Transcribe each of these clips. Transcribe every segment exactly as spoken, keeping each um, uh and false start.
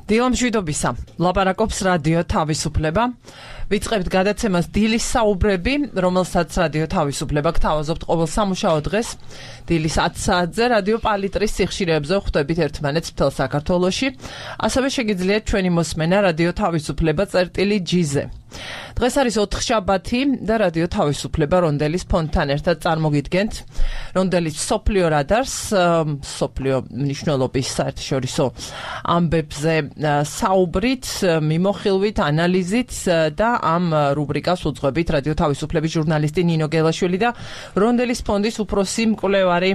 დილამშვიდობისა. ლაპარაკობს რადიო თავისუფლება. ვიწყებთ გადაცემას დილის საუბრები, რომელსაც რადიო თავისუფლება გთავაზობთ ყოველ სამუშაო დღეს. დილის ათი საათზე რადიო პალიტრის სიხშირეებზე ხვდებით ერთმანეთს მთელ საქართველოში. ასევე შეგიძლიათ ჩვენი მოსმენა რადიო თავისუფლება წერტილი ჯი-ზე. დღეს არის ოთხშაბათი და რადიო თავისუფლება რონდელის ფონდთან ერთად წარმოგიდგენთ. რონდელის სოფლიო რადარს, სოფლიო მნიშვნელობის საერთაშორისო ამბებზე საუბრით, მიმოხილვით, ანალიზით და ამ რუბრიკას უძღვებით რადიო თავისუფლების ჟურნალისტი ნინო გელაშვილი და რონდელის ფონდის უფროსი მკვლევარი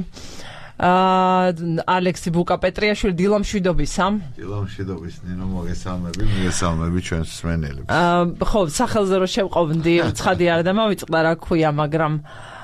ალექსი ბუკაპეტრიაშვილი. დილამშვიდობისა. დილამშვიდობის ნინო, მოგესალმები, მოგესალმები ჩვენს მსმენელებს. ხო, სახელზე რო შევყოვდი, ცხადი არ დამავიწყდა რა ქვია, მაგრამ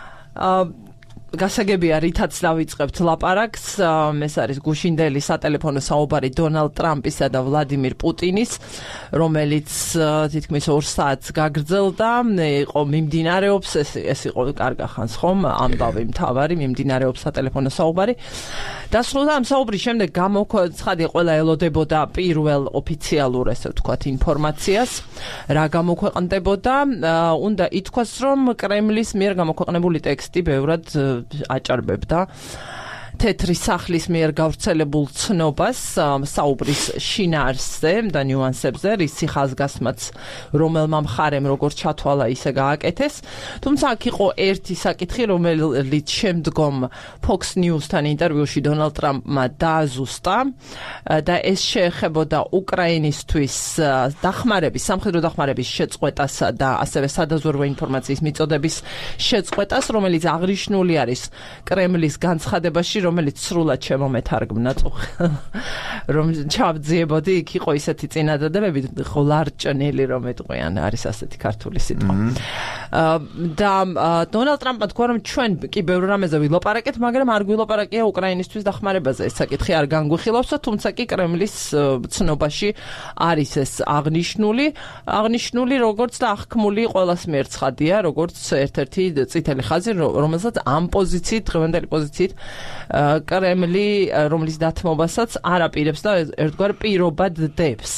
გასაგებია რითაც დავიწყებთ ლაპარაკს. ეს არის გუშინდელი სატელეფონო საუბარი დონალდ ტრამპისა და ვლადიმირ პუტინის, რომელიც თითქმის ორ საათს გაგრძელდა. იყო მიმდინარეობს, ეს ეს იყო კარგა ხანს ხომ, ამბავი მთავარი, მიმდინარეობს სატელეფონო საუბარი. დასრულდა ამ საუბრის შემდეგ გამოქვეყნდა, ყველა ელოდებოდა პირველ ოფიციალურ, ესე ვთქვათ, ინფორმაციას, რა გამოქვეყნდებოდა. უნდა ითქვას, რომ კრემლის მიერ გამოქვეყნებული ტექსტი ბევრად აჭარბებდა თეთრი სახლის მიერ გავრცელებულ ცნობას საუბრის შინაარსზე და ნიუანსებზე, რის ხაზგასმაც რომელმა მხარემ როგორ ჩათვალა ისე გააკეთეს. თუმცა აქ იყო ერთი საკითხი, რომელიც შემდგომ Fox News-თან ინტერვიუში დონალდ ტრამპმა დააზუსტა და ეს შეეხებოდა უკრაინისთვის დახმარების, სამხედრო დახმარების შეწყვეტასა და ასევე სადაზვერვო ინფორმაციის მიწოდების შეწყვეტას, რომელიც აღნიშნული არის კრემლის განცხადებაში, რომელიც სრულად შემომეთარგმნა, რომ ჩავძიებოდი, იქ იყო ისეთი წინადადებები, ღლარჭნილი რომ ეტყვიან, არის ასეთი ქართული სიტყვა. და დონალდ ტრამპმა თქვა, რომ ჩვენ კი ბევრ რამეზე ვილაპარაკეთ, მაგრამ არ გვილაპარაკია უკრაინისთვის დახმარებაზე. ეს საკითხი არ განგვიხილავსა, თუმცა კი კრემლის ცნობაში არის ეს აღნიშნული, აღნიშნული როგორც და აღქმული ყველას მიერ ცხადია, როგორც ერთ-ერთი წითელი ხაზი, რომელსაც ამ პოზიციით, დღევანდელი პოზიციით კრემლი, რომლის დათმობასაც არ აპირებს და ერთგვარ პირობად დებს.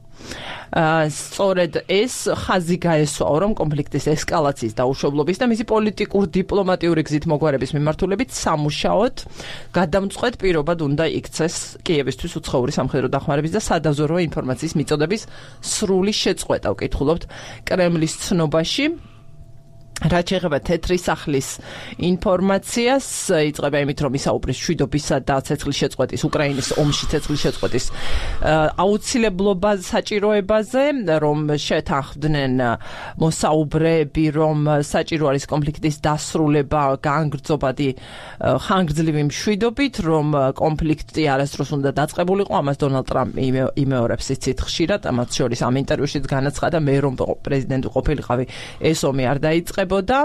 სწორედ ეს ხაზი გაესვაო, რომ კონფლიქტის ესკალაციის დაუშვებლობის და მისი პოლიტიკურ დიპლომატიური გზით მოგვარების მიმართულებით სამუშაოდ გადამწყვეტ პირობად უნდა იქცეს კიევისთვის უცხოური სამხედრო დახმარების და სადაზვერვო ინფორმაციის მიწოდების სრული შეწყვეტა. ვკითხულობთ კრემლის ცნობაში. რაც შეეხება თეთრი სახლის ინფორმაციას, იწყება იმით, რომ ისაუბრეს მშვიდობისა და ცეცხლის შეწყვეტის, უკრაინის ომში ცეცხლის შეწყვეტის აუცილებლობაზე, საჭიროებაზე, რომ შეთანხმდნენ მოსაუბრეები, რომ საჭირო არის კონფლიქტის დასრულება გაანგრძობადი ხანგრძლივი მშვიდობით, რომ კონფლიქტი არასდროს უნდა დაწყებულიყო. ამას დონალდ ტრამპი იმეორებს იცით ხშირად, ამას შორის ამ ინტერვიუშიც განაცხადა, მე რომ პრეზიდენტი ყოფილიყავი, ეს ომი არ დაიწყება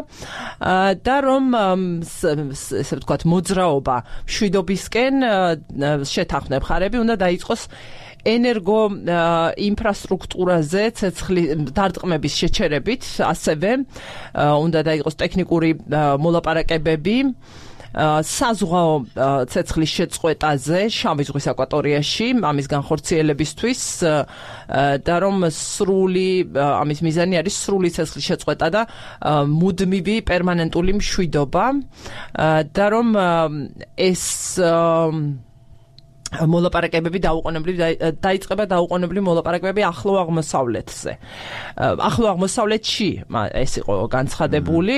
და რომ ესე ვთქვათ მოძრაობა მშვიდობისკენ შეთანხმდნენ მხარები უნდა დაიწყოს ენერგო ინფრასტრუქტურაზე დარტყმების შეჩერებით, ასევე უნდა დაიწყოს ტექნიკური მოლაპარაკებები საზღვაო ცეცხლის შეწყვეტაზე შავი ზღვის აკვატორიაში, ამის განხორციელებისთვის და რომ სრული ამის მიზანი არის სრული ცეცხლის შეწყვეტა და მუდმივი პერმანენტული მშვიდობა და რომ ეს მოლაპარაკებები დაუყოვნებლივ დაიწყება დაუყოვნებლივ მოლაპარაკებები ახლო აღმოსავლეთზე. ახლო აღმოსავლეთში ეს იყო განცხადებული,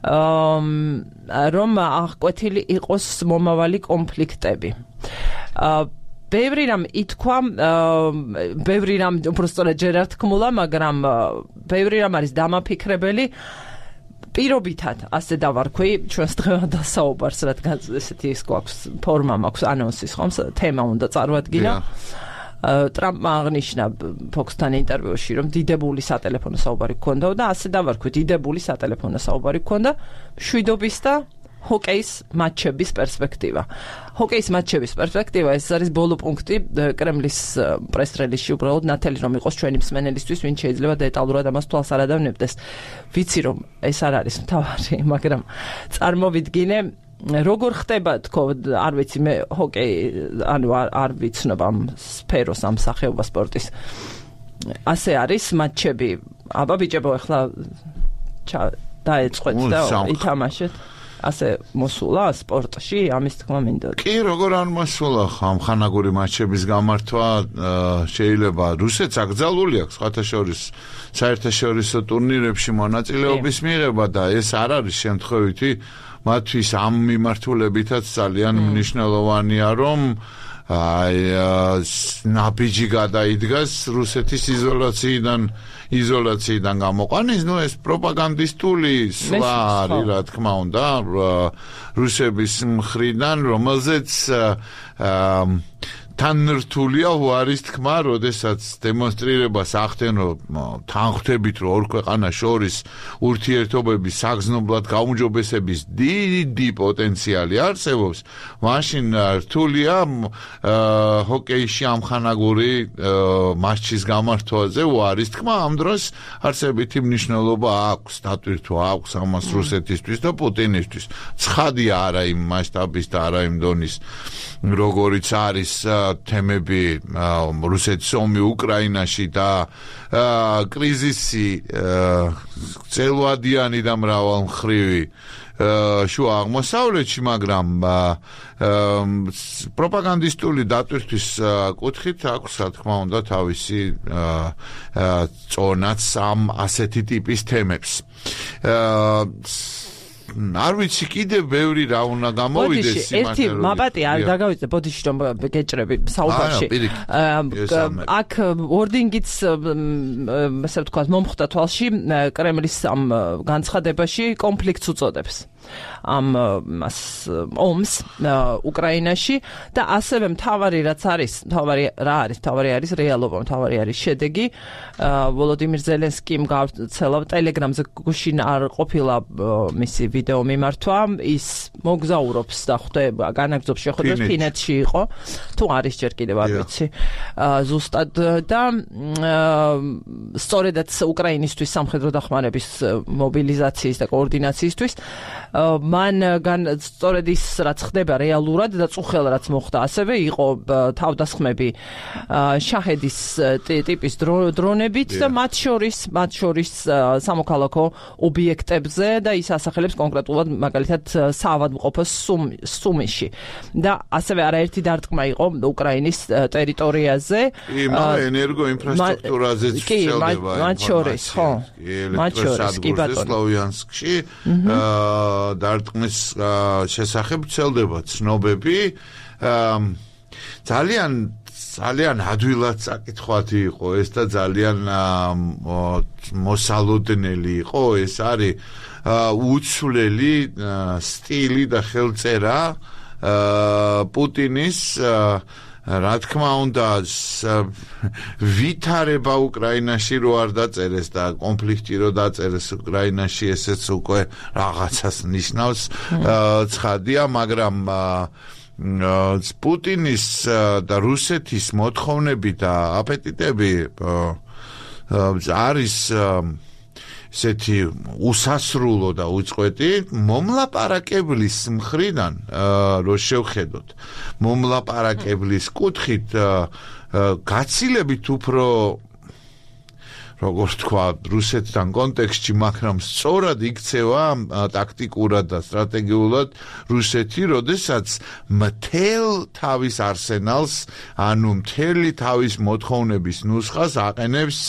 რომ აღკვეთილი იყოს მომავალი კონფლიქტები. ბევრი რამ ითქვა, ბევრი რამ უბრალოდ ჯერ არ თქმულა, მაგრამ ბევრი რამ არის დამაფიქრებელი. პირობითად ასე დავარქვი ჩვენს დღევანდელ საუბარს, რადგან ესეთი ის გვაქვს ფორმა მაქვს ანონსის, ხომ, თემა უნდა წარვადგინა. ტრამპმა აღნიშნა Fox-თან ინტერვიუში, რომ დიდებული სატელეფონო საუბარი გქონდა და ასე დავარქვი, დიდებული სატელეფონო საუბარი გქონდა მშვიდობის და ჰოკეის მატჩების პერსპექტივა. ჰოკეის მატჩების პერსპექტივა ეს არის ბოლო პუნქტი კრემლის პრეს-რელიზში, უბრალოდ ნათელი რომ იყოს ჩვენი მსმენელისთვის, ვინც შეიძლება დეტალურად ამას თვალს არ ადავნებდეს. ვიცი რომ ეს არ არის მთავარი, მაგრამ წარმოვიდგინე როგორ ხდება თქო არ ვიცი მე ჰოკეი ანუ არ ვიცნობ ამ სფეროს ამ სახეობა სპორტის ასე არის მატჩები აბა ბიჭებო ახლა დაეწყოთ და ითამაშეთ ასე მოსულა სპორტში ამის თქმა მინდა კი როგორ არ მოსულა ხამ ხანაგური მატჩების გამართვა შეიძლება რუსეთს აკრძალული აქვს სხვათაშორის საერთაშორისო ტურნირებში მონაწილეობის მიღება და ეს არ არის შემთხვევითი მათთვის ამ მიმართულებითაც ძალიან მნიშვნელოვანია რომ აი ნაბიჯი გადაიდგას რუსეთის იზოლაციიდან იზოლაციიდან გამოყვანის ნუ ეს პროპაგანდისტული სვლა არის რა თქმა უნდა რუსების მხრიდან რომელზეც თანრთულია უარის თქმა, როდესაც დემონსტრირებას ახდენ რომ თანხმდებით რომ ორ ქვეყანას შორის ურთიერთობების საგრძნობლად გაუმჯობესების დიდი პოტენციალი არსებობს, მაშინ რთულია ჰოკეიში ამხანაგური მატჩის გამართვაზე უარის თქმა, ამ დროს არსებითი მნიშვნელობა აქვს, დატვირთვა აქვს ამას რუსეთისთვის და პუტინისთვის. ცხადია არა იმ მასშტაბის და არა იმ დონის როგორიც არის თემები რუსეთის ომი უკრაინაში და კრიზისი წელვადიანი და მრავალმხრივი შუა აღმოსავლეთში, მაგრამ პროპაგანდისტული დატვირთვის კუთხით აქვს, რა თქმა უნდა, თავისი წონაც ამ ასეთი ტიპის თემებს. არ ვიცი კიდე ბევრი რა უნდა გამოვიდეს ერთი მაპატი არ დაგავიწყე ბოდიში რომ გეჭრები საუბარში აქ ვორდინგიც ასე ვთქვათ მომხდა თვალში კრემლის ამ განცხადებაში კონფლიქტს უწოდებს ამ ომს უკრაინაში და ასევე მთავარი რაც არის მთავარი რა არის მთავარი არის რეალობა მთავარი არის შედეგი ვოლოდიმირ ზელენსკიმ გავრცელა ტელეგრამზე გუშინ არ ყოფილა მისი ვიდეო მიმართვა ის მოგზაურობს და ხვდება განაგრძობს შეხვედრას ფინეთში იყო თუ არის ჯერ კიდევ არ ვიცი ზუსტად და სწორედაც უკრაინისთვის სამხედრო დახმარების მობილიზაციის და კოორდინაციისთვის მან სწორედ ის რაც ხდება რეალურად და წუხელ რაც მოხდა ასევე იყო თავდასხმები შაჰედის ტიპის დრონებით და მათ შორის მათ შორის სამოქალაქო ობიექტებზე და ის ასახელებს კონკრეტულად მაგალითად საავადმყოფოს სუმიში და ასევე არაერთი დარტყმა იყო უკრაინის ტერიტორიაზე იმავე ენერგოინფრასტრუქტურაზეც შეელდება მათ შორის ხო მათ შორის კი ბატონო სლოვიანსკში დარტყმის შესახებ ვრცელდება ცნობები ძალიან ძალიან ადვილად საკითხვათი იყო ეს და ძალიან მოსალოდნელი იყო ეს არის უცვლელი სტილი და ხელწერა პუტინის რა თქმა უნდა ვითარება უკრაინაში რო არ დაწერეს და კონფლიქტი რო დაწერეს უკრაინაში ესეც უკვე რაღაცას ნიშნავს ცხადია მაგრამ პუტინის და რუსეთის მოთხოვნები და აპეტიტები არის ესეთი უსასრულო და უწყვეტი მომლაპარაკებლის მხრიდან რო შევხედოთ მომლაპარაკებლის კუთხით გაცილებით უფრო როგორც თქვა რუსეთთან კონტექსტში მაგრამ სწორად იქცევა ტაქტიკურად და სტრატეგიულად რუსეთი როდესაც მთელ თავის არსენალს ანუ მთელი თავის მოთხოვნების ნუსხას აყენებს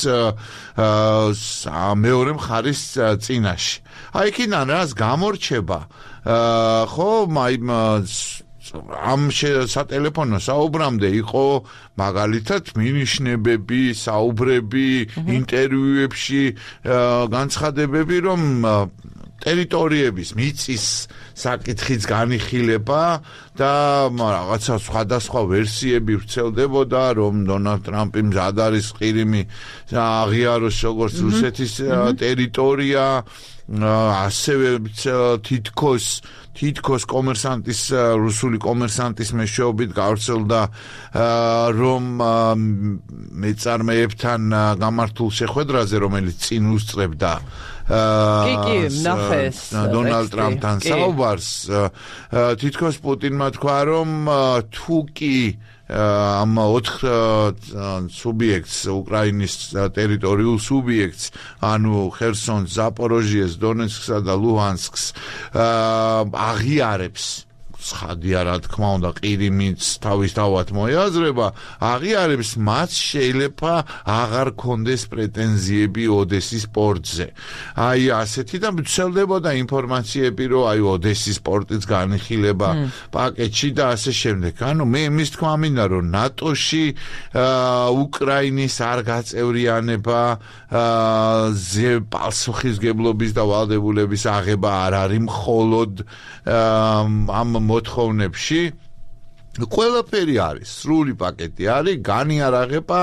მეორე მხარის წინაშე აი იქიდან რას გამორჩება ხო აი ამ სატელეფონო საუბრამდე იყო მაგალითად მინიშნებები, საუბრები, ინტერვიუებში განცხადებები, რომ ტერიტორიების მიწის საკითხიც განიხილება და რაღაცა სხვადასხვა ვერსიები ვრცელდებოდა, რომ დონალდ ტრამპი მზად არის ყირიმი აღიაროს როგორც რუსეთის ტერიტორია, ასევე თითქოს თითქოს კომერსანტის რუსული კომერსანტის მეშვეობით გავრცელდა რომ მეწარმეებთან გამართულ შეხვედრაზე რომელიც წინ უსწრებდა კი კი ნახეს დონალდ ტრამპთან საუბარს თითქოს პუტინმა თქვა რომ თუ კი ამ ოთხ სუბიექტს უკრაინის ტერიტორიულ სუბიექტს ანუ ხერსონს, ზაპოროჟიეს, დონეცკსა და ლუჰანსკს აღიარებს ცხადია რა თქმა უნდა ყირიმიც თავისთავად მოიაზრება აღიარებს მათ შეიძლება აღარ კონდეს პრეტენზიები ოდესის პორტზე აი ასეთი და მცელდებოდა ინფორმაციები რომ აი ოდესის პორტის განხილება პაკეტში და ასე შემდეგ ანუ მე მის თქმა მინდა რომ ნატოში უკრაინის არ გაწევრიანება ზე პასუხისგებლობის და ვალდებულების აღება არ არის მხოლოდ ამ მოთხოვნებში ყველაფერი არის სრული პაკეტი არის განიარაღება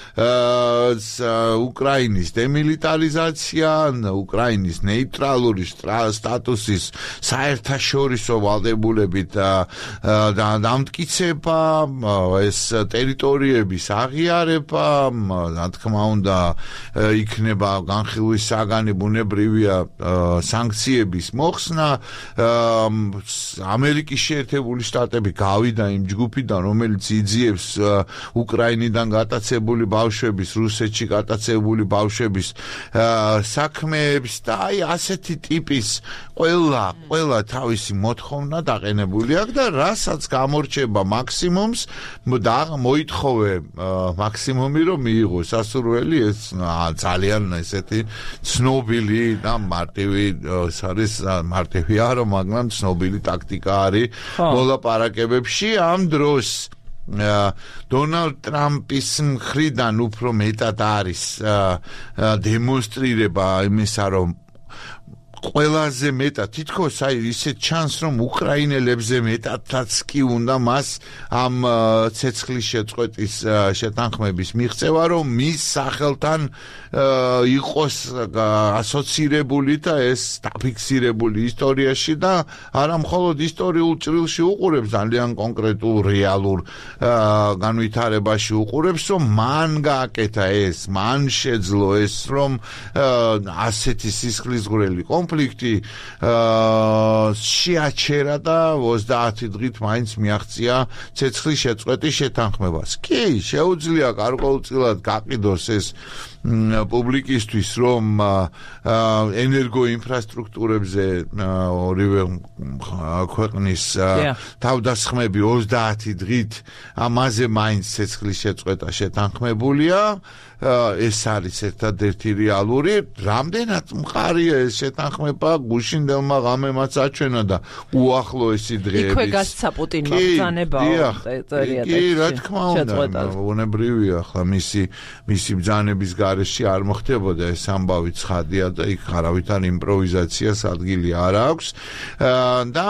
უკრაინის დემილიტარიზაცია უკრაინის ნეიტრალური სტატუსის საერთაშორისო ვალდებულებით და დამტკიცება ეს ტერიტორიების აღიარება რა თქმა უნდა იქნება განხილვის საგანი ბუნებრივია სანქციების მოხსნა ამერიკის შეერთებული შტატები გავიდა იმ ჯგუფიდან რომელიც იძიებს უკრაინიდან გატაცებული ბავშვების რუსეთში გატაცებული ბავშვების საქმეებს და აი ასეთი ტიპის ყველა ყველა თავისი მოთხოვნა დაყენებული აქვს და რასაც გამორჩება მაქსიმუმს და მოითხოვე მაქსიმუმი რომ მიიღოს სასურველი ეს ძალიან ესეთი ცნობილი და მარტივი არის მარტივი არა მაგრამ ცნობილი ტაქტიკა არის მოლაპარაკებებში ამ დროს დონალდ ტრამპის მხრიდან უფრო მეტად არის დემონსტრირება იმისა რომ ყველაზე მეტად თითქოს აი ისეთ ჩანს რომ უკრაინელებზე მეტადაც კი უნდა მას ამ ცეცხლის შეწყვეტის შეთანხმების მიღწევა რომ მის სახელთან იყოს ასოცირებული და ეს დაფიქსირებული ისტორიაში და არა მხოლოდ ისტორიულ ჭრილში უყურებს ძალიან კონკრეტულ რეალურ განვითარებაში უყურებს რომ მან გააკეთა ეს მან შეძლო ეს რომ ასეთი სისხლისღვრელი კონფლიქტი შეაჩერა და ოცდაათი დღით მაინც მიაღწია ცეცხლის შეწყვეტის შეთანხმებას. კი, შეუძლია გარკვეულწილად გაყიდოს ეს პუბლიკისთვის რომ ენერგოინფრასტრუქტურებზე ორივე ქვეყნის თავდასხმები ოცდაათი დღით ამაზე მაინც ცეცხლის შეწყვეტა შეთანხმებულია ეს არის ერთადერთი რეალური რამდენად მყარია ეს შეთანხმება გუშინდელმა ღამემაც აჩვენა და უახლოესი დღეების იქვე გასცა პუტინმა ბრძანებაა კი რა თქმა უნდა უნებრივია ახლა მისი მისი ბრძანების გარეშე არ მოხდებოდა ეს ამბავი ცხადია და იქ არავითარ იმპროვიზაციას ადგილი არ აქვს და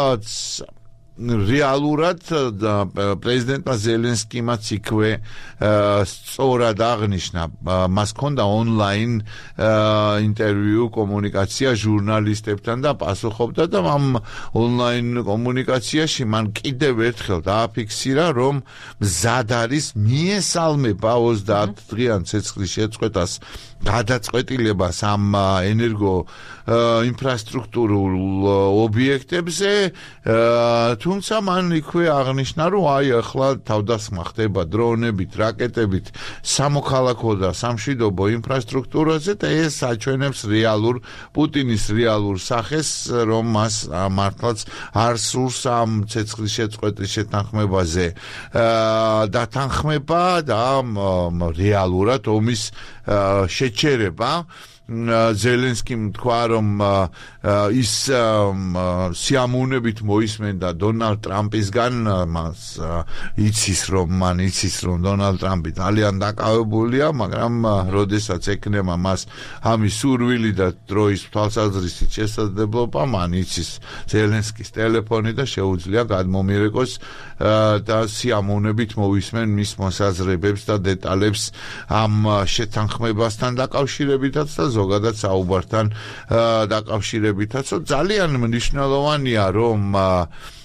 რეალურად პრეზიდენტმა ზელენსკიმაც იქვე სწორად აღნიშნა მას ჰქონდა ონლაინ ინტერვიუ კომუნიკაცია ჟურნალისტებთან და პასუხობდა და ამ ონლაინ კომუნიკაციაში მან კიდევ ერთხელ დააფიქსირა რომ მზად არის მიესალმება ოცდაათ დღიან ცეცხლის შეწყვეტას გადაწყვეტილებას ამ ენერგო ინფრასტრუქტურულ ობიექტებზე თუმცა მან იქვე აღნიშნა რომ აი ახლა თავდასხმა ხდება დრონებით, რაკეტებით სამოქალაქო და სამშვიდობო ინფრასტრუქტურაზე და ეს აჩვენებს რეალურ პუტინის რეალურ სახეს რომ მას მართლაც არ სურს ამ ცეცხლის შეწყვეტის შეთანხმებაზე დათანხმება და რეალურად ომის შეჩერება ზელენსკიმ თქვა რომ ის სიამოვნებით მოისმენდა დონალდ ტრამპისგან მას იცის რომ მან იცის რომ დონალდ ტრამპი ძალიან დაკავებულია მაგრამ როდესაც ეკნება მას ამის სურვილი და დროის თვალსაზრისით შესაძლებლობა მან იცის ზელენსკის ტელეფონი და შეუძლია გადმომიერეკოს და სიამოვნებით მოისმენ მის მოსაზრებებს და დეტალებს ამ შეთანხმებასთან დაკავშირებითაც და ზოგადად საუბართან დაკავშირებითაც ძალიან მნიშვნელოვანია რომ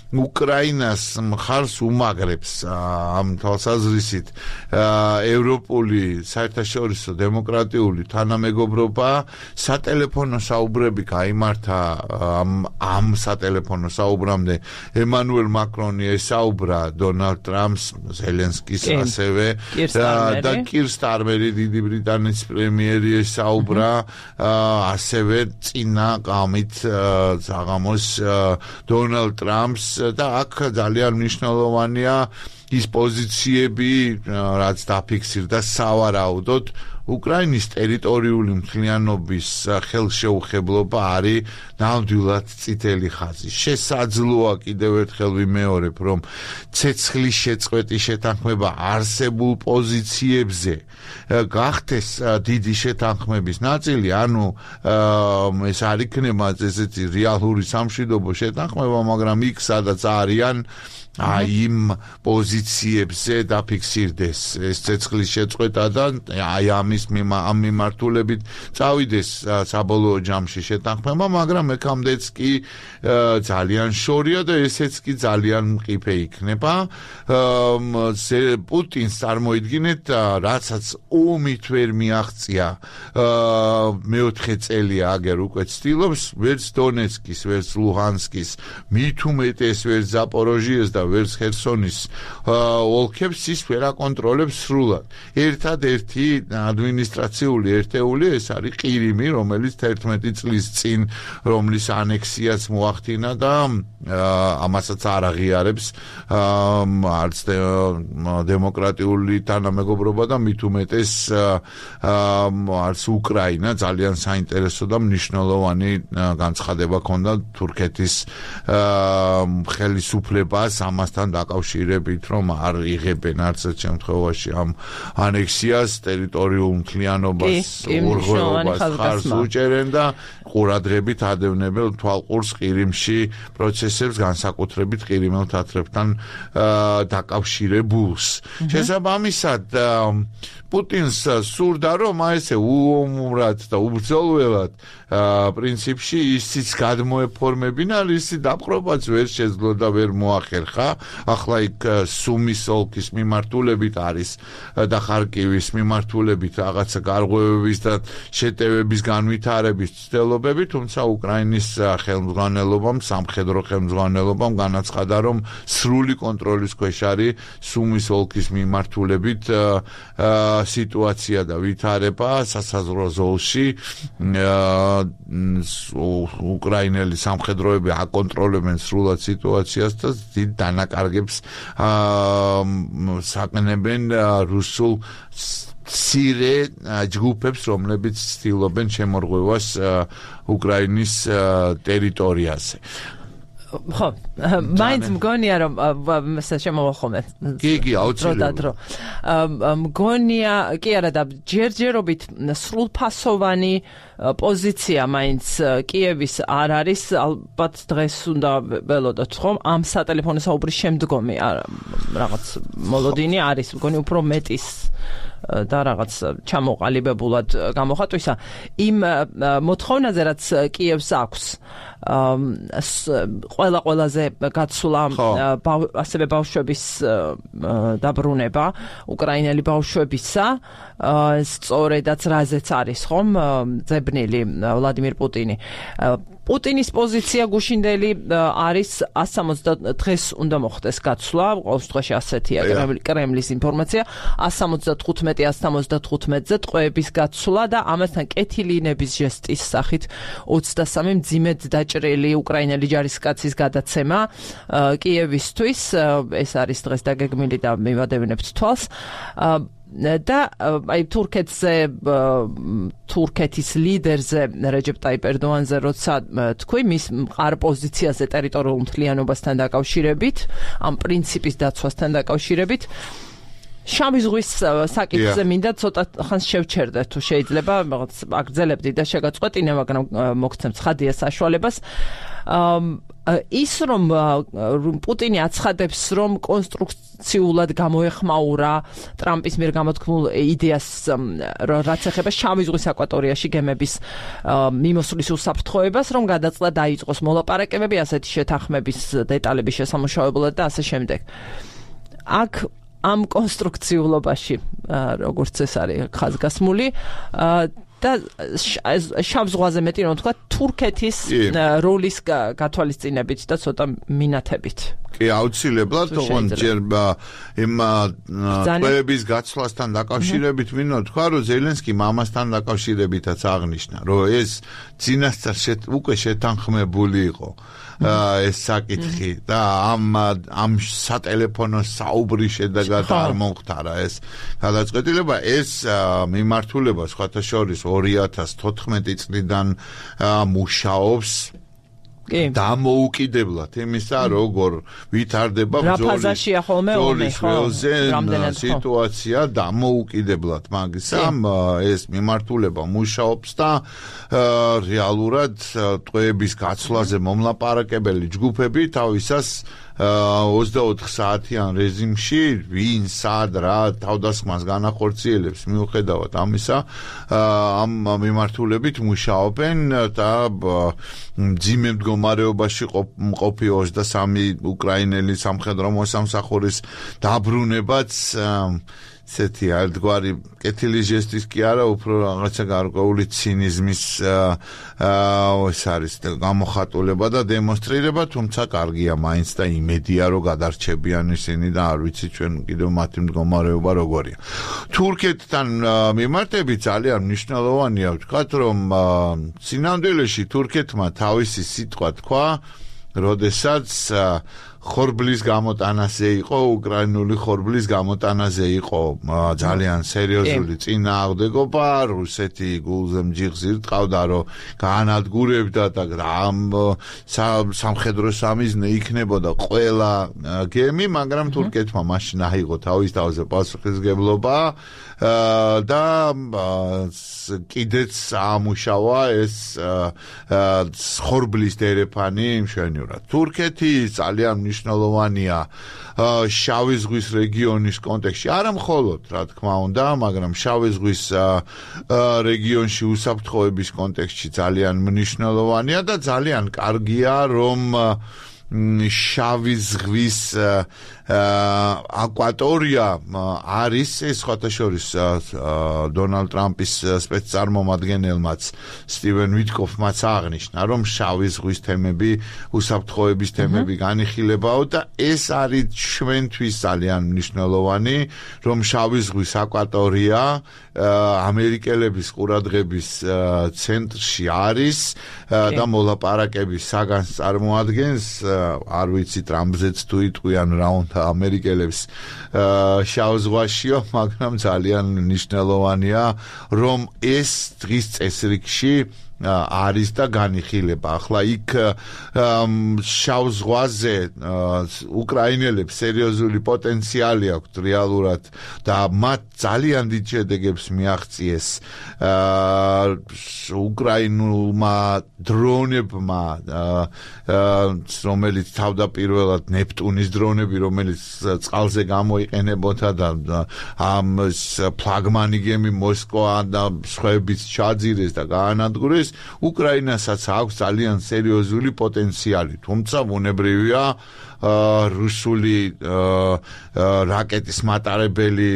უკრაინას მხარს უმაგრებს ამ თვალსაზრისით ევროპული საერთაშორისო დემოკრატიული თანამეგობრობა სატელეფონო საუბრები გაიმართა ამ ამ სატელეფონო საუბრამდე ემანუელ მაკრონი ესაუბრა დონალდ ტრამპს ზელენსკის ასევე და კირ სტარმერი დიდი ბრიტანეთის პრემიერი ესაუბრა ასევე წინა გამით საღამოს დონალდ ტრამპს და აქ ძალიან მნიშვნელოვანია ის პოზიციები, რაც დაფიქსირდა სავარაუდოდ უკრაინის ტერიტორიული მთლიანობის ხელშეუხებლობა არის ნამდვილად წითელი ხაზი. შესაძლოა კიდევ ერთხელ ვიმეორებ, რომ ცეცხლის შეწყვეტის შეთანხმება არსებულ პოზიციებზე გახდეს დიდი შეთანხმების ნაწილი, ანუ ეს არ იქნება ესეთი რეალური სამშვიდობო შეთანხმება, მაგრამ იქ სადაც არიან აი იმ პოზიციებზე დაფიქსირდეს ეს ცეცხლის შეწყვეტა და აი ამის ამ მიმართულებით წავიდეს საბოლოო ჯამში შეთანხმება, მაგრამ ეკამდეც კი ძალიან შორია და ესეც კი ძალიან მყიფე იქნება. პუტინს წარმოიდგინეთ, რაცაც ომით ვერ მიაღწია მეოთხე წელია აგერ უკვე ცდილობს, ვერც დონეცკის, ვერც ლუჰანსკის, მით უმეტეს ვერც ზაპოროჟიეს და ვერც ხერსონის ოლქებს ის ვერ აკონტროლებს სრულად. ერთადერთი ადმინისტრაციული ერთეული ეს არის ყირიმი, რომელიც თერთმეტი წლის წინ რომლის ანექსიაც მოახდინა და ამასაც არ აღიარებს არც დემოკრატიული თანამეგობრობა და მით უმეტეს არც უკრაინა. ძალიან საინტერესო და მნიშვნელოვანი განცხადება ჰქონდა თურქეთის ხელისუფლებას ამასთან დაკავშირებით, რომ არ იღებენ არც ერთ შემთხვევაში ამ ანექსიას, ტერიტორიულ მთლიანობას, უღრუბლობას ხარს უჭერენ და ყურადღებით ადევნებენ თვალყურს ყირიმში პროცესებს, განსაკუთრებით ყირიმელ თათრებთან დაკავშირებულს. შესაბამისად პუტინს სურდა, რომ ესე უომრად და უბრძოლველად პრინციპში ისიც გადმოეფორმებინა, ისი დაპყრობაც ვერ შეძლო და ვერ მოახერხა. ახლა იქ სუმის ოლქის მიმართულებით არის და ხარკივის მიმართულებით რაღაცა გარღვევების და შეტევების განვითარების ცდილობები, თუმცა უკრაინის ხელმძღვანელობამ, სამხედრო ხელმძღვანელობამ განაცხადა, რომ სრული კონტროლის ქვეშ არის სუმის ოლქის მიმართულებით სიტუაცია და ვითარება სასაზღვრო ზოლში. უკრაინელი სამხედროები აკონტროლებენ სრულად სიტუაციას და დიდ დანაკარგებს საყენებენ რუსულ მცირე ჯგუფებს, რომლებიც ცდილობენ შემორღვევას უკრაინის ტერიტორიაზე. ხო, მაინც მგონია რომ შემოვახომე. კი, კი, აუცილებლად. მგონია, კი არა და ჯერჯერობით სრულფასოვანი პოზიცია მაინც კიევის არ არის, ალბათ დღეს უნდა ველოდოთ ხომ ამ სატელეფონო საუბრის შემდგომი რაღაც მოლოდინი არის, მგონი უფრო მეტის და რაღაც ჩამოყალიბებულად გამოხატვისა იმ მოთხოვნაზე, რაც კიევს აქვს ყველა ყველაზე გაცვლა ასევე ბავშვების დაბრუნება, უკრაინელი ბავშვებისა, სწორედაც რაზეც არის ხომ ძებნილი ვლადიმირ პუტინი. პუტინის პოზიცია გუშინდელი არის one seventy დღეს უნდა მოხდეს გაცვლა, ყოველ შემთხვევაში ასეთია კრემლის ინფორმაცია, one seventy-five one seventy-five-ზე ტყვეების გაცვლა და ამასთან კეთილინების ჟესტის სახით ოცდასამი მძიმედ დაჭრილი უკრაინელი ჯარისკაცის გადაცემა კიევისთვის, ეს არის დღეს დაგეგმილი და მივადევნებთ თვალს. და აი თურქეთზე თურქეთის ლიდერზე რეჯეპ ტაიპ ერდოანზე როცა თქვი მის მყარ პოზიციაზე ტერიტორიულ მთლიანობასთან დაკავშირებით, ამ პრინციპის დაცვასთან დაკავშირებით, შავი ზღვის საკითხზე მინდა ცოტა ხანს შევჩერდე თუ შეიძლება აგრძელებდი და შეგაწყვეტინე, მაგრამ მოგცემ ცხადია საშუალებას. ის რომ პუტინი აცხადებს, რომ კონსტრუქციულად გამოეხმაურა ტრამპის მიერ გამოთქმულ იდეას, რაც ეხება შავი ზღვის აკვატორიაში გემების მიმოსვლის უსაფრთხოებას, რომ გადაწყვეტა დაიწყოს მოლაპარაკებები ასეთი შეთანხმების დეტალების შესამუშავებლად და ასე შემდეგ. აქ ამ კონსტრუქციულობაში, როგორც ეს არის ხაზგასმული, და შავ ზღვაზე მეტი რომ თქვა თურქეთის როლის გათვალისწინებით და ცოტა მინათებით. კი, აუცილებლად, თუმცა ჯერ იმ ტყვეების გაცვლასთან დაკავშირებით მინდა თქვა, რომ ზელენსკი მამასთან დაკავშირებითაც აღნიშნა, რომ ეს წინასწარ უკვე შეთანხმებული იყო. ეს საკითხი და ამ ამ სატელეფონო საუბრის შედეგად არ მომხდარა ეს გადაწყვეტილება. ეს მიმართულება სხვათა შორის ორი ათას თოთხმეტი წლიდან მუშაობს დამოუკიდებლად იმისა, როგორ ვითარდება ბრძოლის ველზე სიტუაცია დამოუკიდებლად მაგისა, ეს მიმართულება მუშაობს და რეალურად ტყვეების გაცვლაზე მომლაპარაკებელი ჯგუფები თავისას ოცდაოთხ საათიან რეჟიმში ვინ სად რა თავდასხმას განახორციელებს მიუხედავად ამისა ამ მიმართულებით მუშაობენ და მძიმე მდგომარეობაში მყოფი ოცდასამი უკრაინელი სამხედრო მოსამსახურის დაბრუნებაც ესეთი ერთგვარი კეთილი ჟესტის კი არა, უფრო რაღაცა გარკვეული ცინიზმის ეს არის გამოხატულება და დემონსტრირება, თუმცა კარგია მაინც და იმედია, რომ გადარჩებიან ისინი და არ ვიცი ჩვენ კიდევ მათი მდგომარეობა როგორია. თურქეთთან მიმართებით ძალიან მნიშვნელოვანია ვთქვათ, რომ წინამდვილეში თურქეთმა თავისი სიტყვა თქვა, როდესაც ხორბლის გამოტანაზე იყო, უკრაინული ხორბლის გამოტანაზე იყო ძალიან სერიოზული წინააღმდეგობა, რუსეთი გულზე მჯიხზი რტყავდა, რომ გაანადგურებდა და ამ სამხედრო სამიზნე იქნებოდა ყველა გემი, მაგრამ თურქეთმა მაშინ აიღო თავის თავზე პასუხისმგებლობა და კიდეც ამუშავა ეს ხორბლის დერეფანი მშვენივრად. თურქეთი ძალიან მნიშვნელოვანია შავი ზღვის რეგიონის კონტექსტში, არა მხოლოდ, რა თქმა უნდა, მაგრამ შავი ზღვის რეგიონში უსაფრთხოების კონტექსტში ძალიან მნიშვნელოვანია და ძალიან კარგია, რომ შავი ზღვის აკვატორია არის ეს სხვათა შორის დონალდ ტრამპის სპეცწარმომადგენელმაც სტივენ ვიტკოფმაც აღნიშნა, რომ შავი ზღვის თემები, უსაფრთხოების თემები განიხილებაო და ეს არის ჩვენთვის ძალიან მნიშვნელოვანი, რომ შავი ზღვის აკვატორია ამერიკელების ყურადღების ცენტრში არის და მოლაპარაკების საგანს წარმოადგენს, არ ვიცი ტრამპზეც თუ იტყვიან რა უნდა ამერიკელებს შავ ზღვაშიო, მაგრამ ძალიან მნიშვნელოვანია, რომ ეს დღის წესრიგში არის და განიხილება. ახლა იქ შავ ზღვაზე უკრაინელებს სერიოზული პოტენციალი აქვთ რეალურად და მათ ძალიან დიდ შედეგებს მიაღწიეს უკრაინულმა დრონებმა, რომელიც თავდაპირველად ნეპტუნის დრონები, რომელიც წყალზე გამოიყენებოდა და ამ ფლაგმანი გემი მოსკვა და სხვაებიც ჩაძირეს და გაანადგურეს. უკრაინასაც აქვს ძალიან სერიოზული პოტენციალი, თუმცა ბუნებრივია რუსული რაკეტის მატარებელი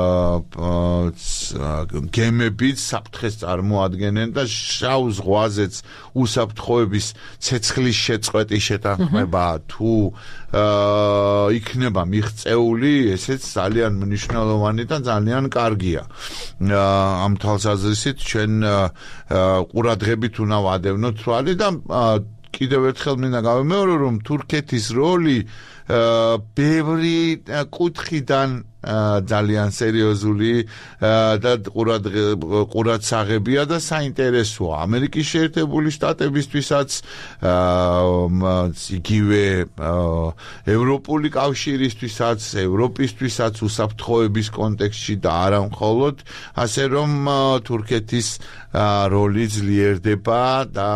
გემებიც საფრთხეს წარმოადგენენ და შავ ზღვაზეც უსაფრთხოების ცეცხლის შეწყვეტის შეთანხმება თუ იქნება მიღწეული, ესეც ძალიან მნიშვნელოვანი და ძალიან კარგია. ამ თვალსაზრისით ჩვენ ყურადღებით უნდა ვადევნოთ თვალი და კიდევ ერთხელ მინდა გავიმეორო, რომ თურქეთის როლი ბევრი კუთხიდან ძალიან სერიოზული და ყურადსაღებია და საინტერესოა ამერიკის შეერთებული შტატებისთვისაც იგივე ევროპული კავშირისთვისაც ევროპისთვისაც უსაფრთხოების კონტექსტში და არა მხოლოდ ასე რომ თურქეთის როლი ძლიერდება და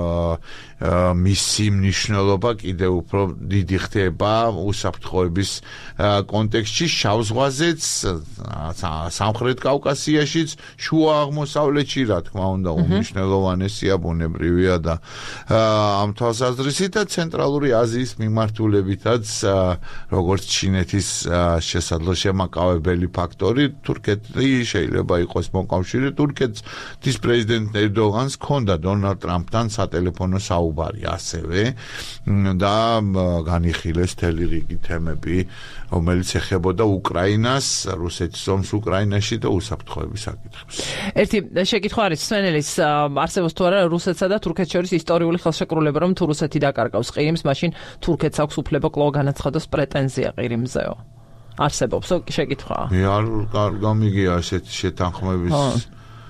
მისი მნიშვნელობა კიდევ უფრო დიდი ხდება უსაფრთხოების კონტექსტში შავ ზღვაზეც სამხრეთ კავკასიაშიც შუა აღმოსავლეთში რა თქმა უნდა უმნიშვნელოვანესია ბუნებრივია და ამ თვალსაზრისით და ცენტრალური აზიის მიმართულებითაც როგორც ჩინეთის შესაძლო შემაკავებელი ფაქტორი თურქეთი შეიძლება იყოს მოკავშირე თურქეთის პრეზიდენტ ერდოღანს ჰქონდა დონალდ ტრამპთან სატელეფონო საუბარი ასევე და განიხილეს მთელი რიგი თემები რომელიც ეხებოდა უკრაინას, რუსეთის ომს უკრაინაში და უსაფრთხოების საკითხებს. ერთი შეკითხვა არის სვენელის არსებობს თუ არა რუსეთსა და თურქეთს შორის ისტორიული ხელშეკრულება რომ თუ რუსეთი დაკარგავს ყირიმს, მაშინ თურქეთს აქვს უფლება კვლავ განაცხადოს პრეტენზია ყირიმზეო. არსებობს შეკითხვა. მე არ არ გამიგია ესეთი შეთანხმების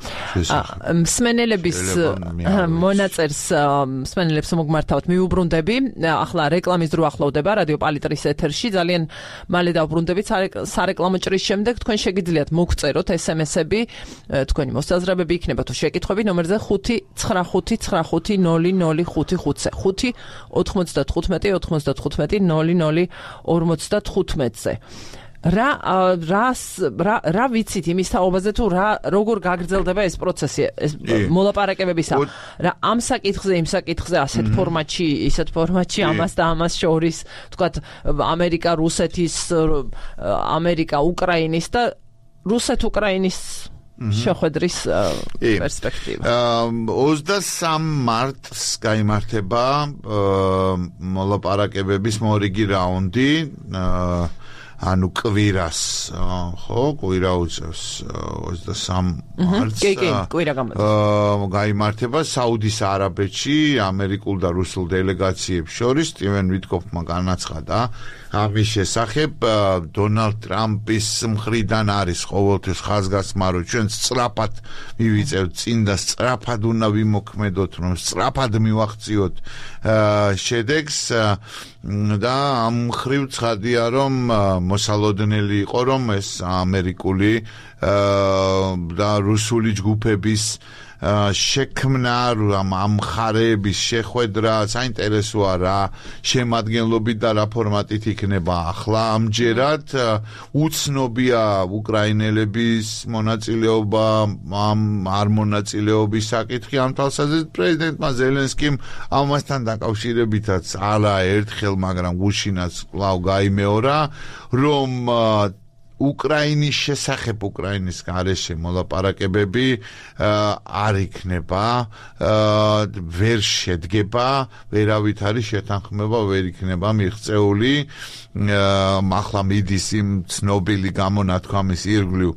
მსმენელების მონაწერს მსმენელებს მოგმართავთ მიუბრუნდები ახლა რეკლამის დრო ახლოვდება რადიო პალიტრის ეთერში ძალიან მალე დავბრუნდებით სარეკლამო ჭრის შემდეგ თქვენ შეგიძლიათ მოგწეროთ ესემესები თქვენი მოსაზრებები იქნება თუ შეკითხვები ნომერზე ხუთი ცხრა ხუთი ცხრა ხუთი ნული ნული ხუთი ხუთზე ხუთი ოთხმოცდათხუთმეტი ოთხმოცდათხუთმეტი ნული ნული ორმოცდათხუთმეტზე რა რას რა ვიცით იმის თაობაზე თუ რა როგორ გაგრძელდება ეს პროცესი ეს მოლაპარაკებებისა რა ამ საკითხზე იმ საკითხზე ასეთ ფორმატში ისეთ ფორმატში ამას და ამას შორის თქვათ ამერიკა რუსეთის ამერიკა უკრაინის და რუსეთ უკრაინის შეხვედრის პერსპექტივა ოცდასამ მარტს გაიმართება მოლაპარაკებების მორიგი რაუნდი ანუ კვირას ხო კვირა უწევს ოცდასამ მარტს კი კი კვირა გამოდის გაიმართება საუდის არაბეთში ამერიკულ და რუსულ დელეგაციებს შორის სტივენ ვიტკოფმა განაცხადა ამის შესახებ დონალდ ტრამპის მხრიდან არის ყოველთვის ხაზგასმა რომ ჩვენ სწრაფად მივიწევთ წინ და სწრაფად უნდა ვიმოქმედოთ რომ სწრაფად მივახციოთ შედეგს და ამ მხრივ ცხადია რომ მოსალოდნელი იყო რომ ეს ამერიკული და რუსული ჯგუფების შექმნა ამ მხარეების შეხვედრა საინტერესოა რა შემადგენლობით და რა ფორმატით იქნება ახლა ამჯერად უცნობია უკრაინელების მონაწილეობა ამ არ მონაწილეობის საკითხი ამ თვალსაზრისით პრეზიდენტმა ზელენსკიმ ამასთან დაკავშირებითაც არა ერთხელ მაგრამ გუშინაც კვლავ გაიმეორა რომ უკრაინის შესახებ უკრაინის გარეშე მოლაპარაკებები არ იქნება ვერ შედგება ვერავით არის შეთანხმება ვერ იქნება მიღწეული ახლა მიდის იმ ცნობილი გამონათქვამის ირგვლივ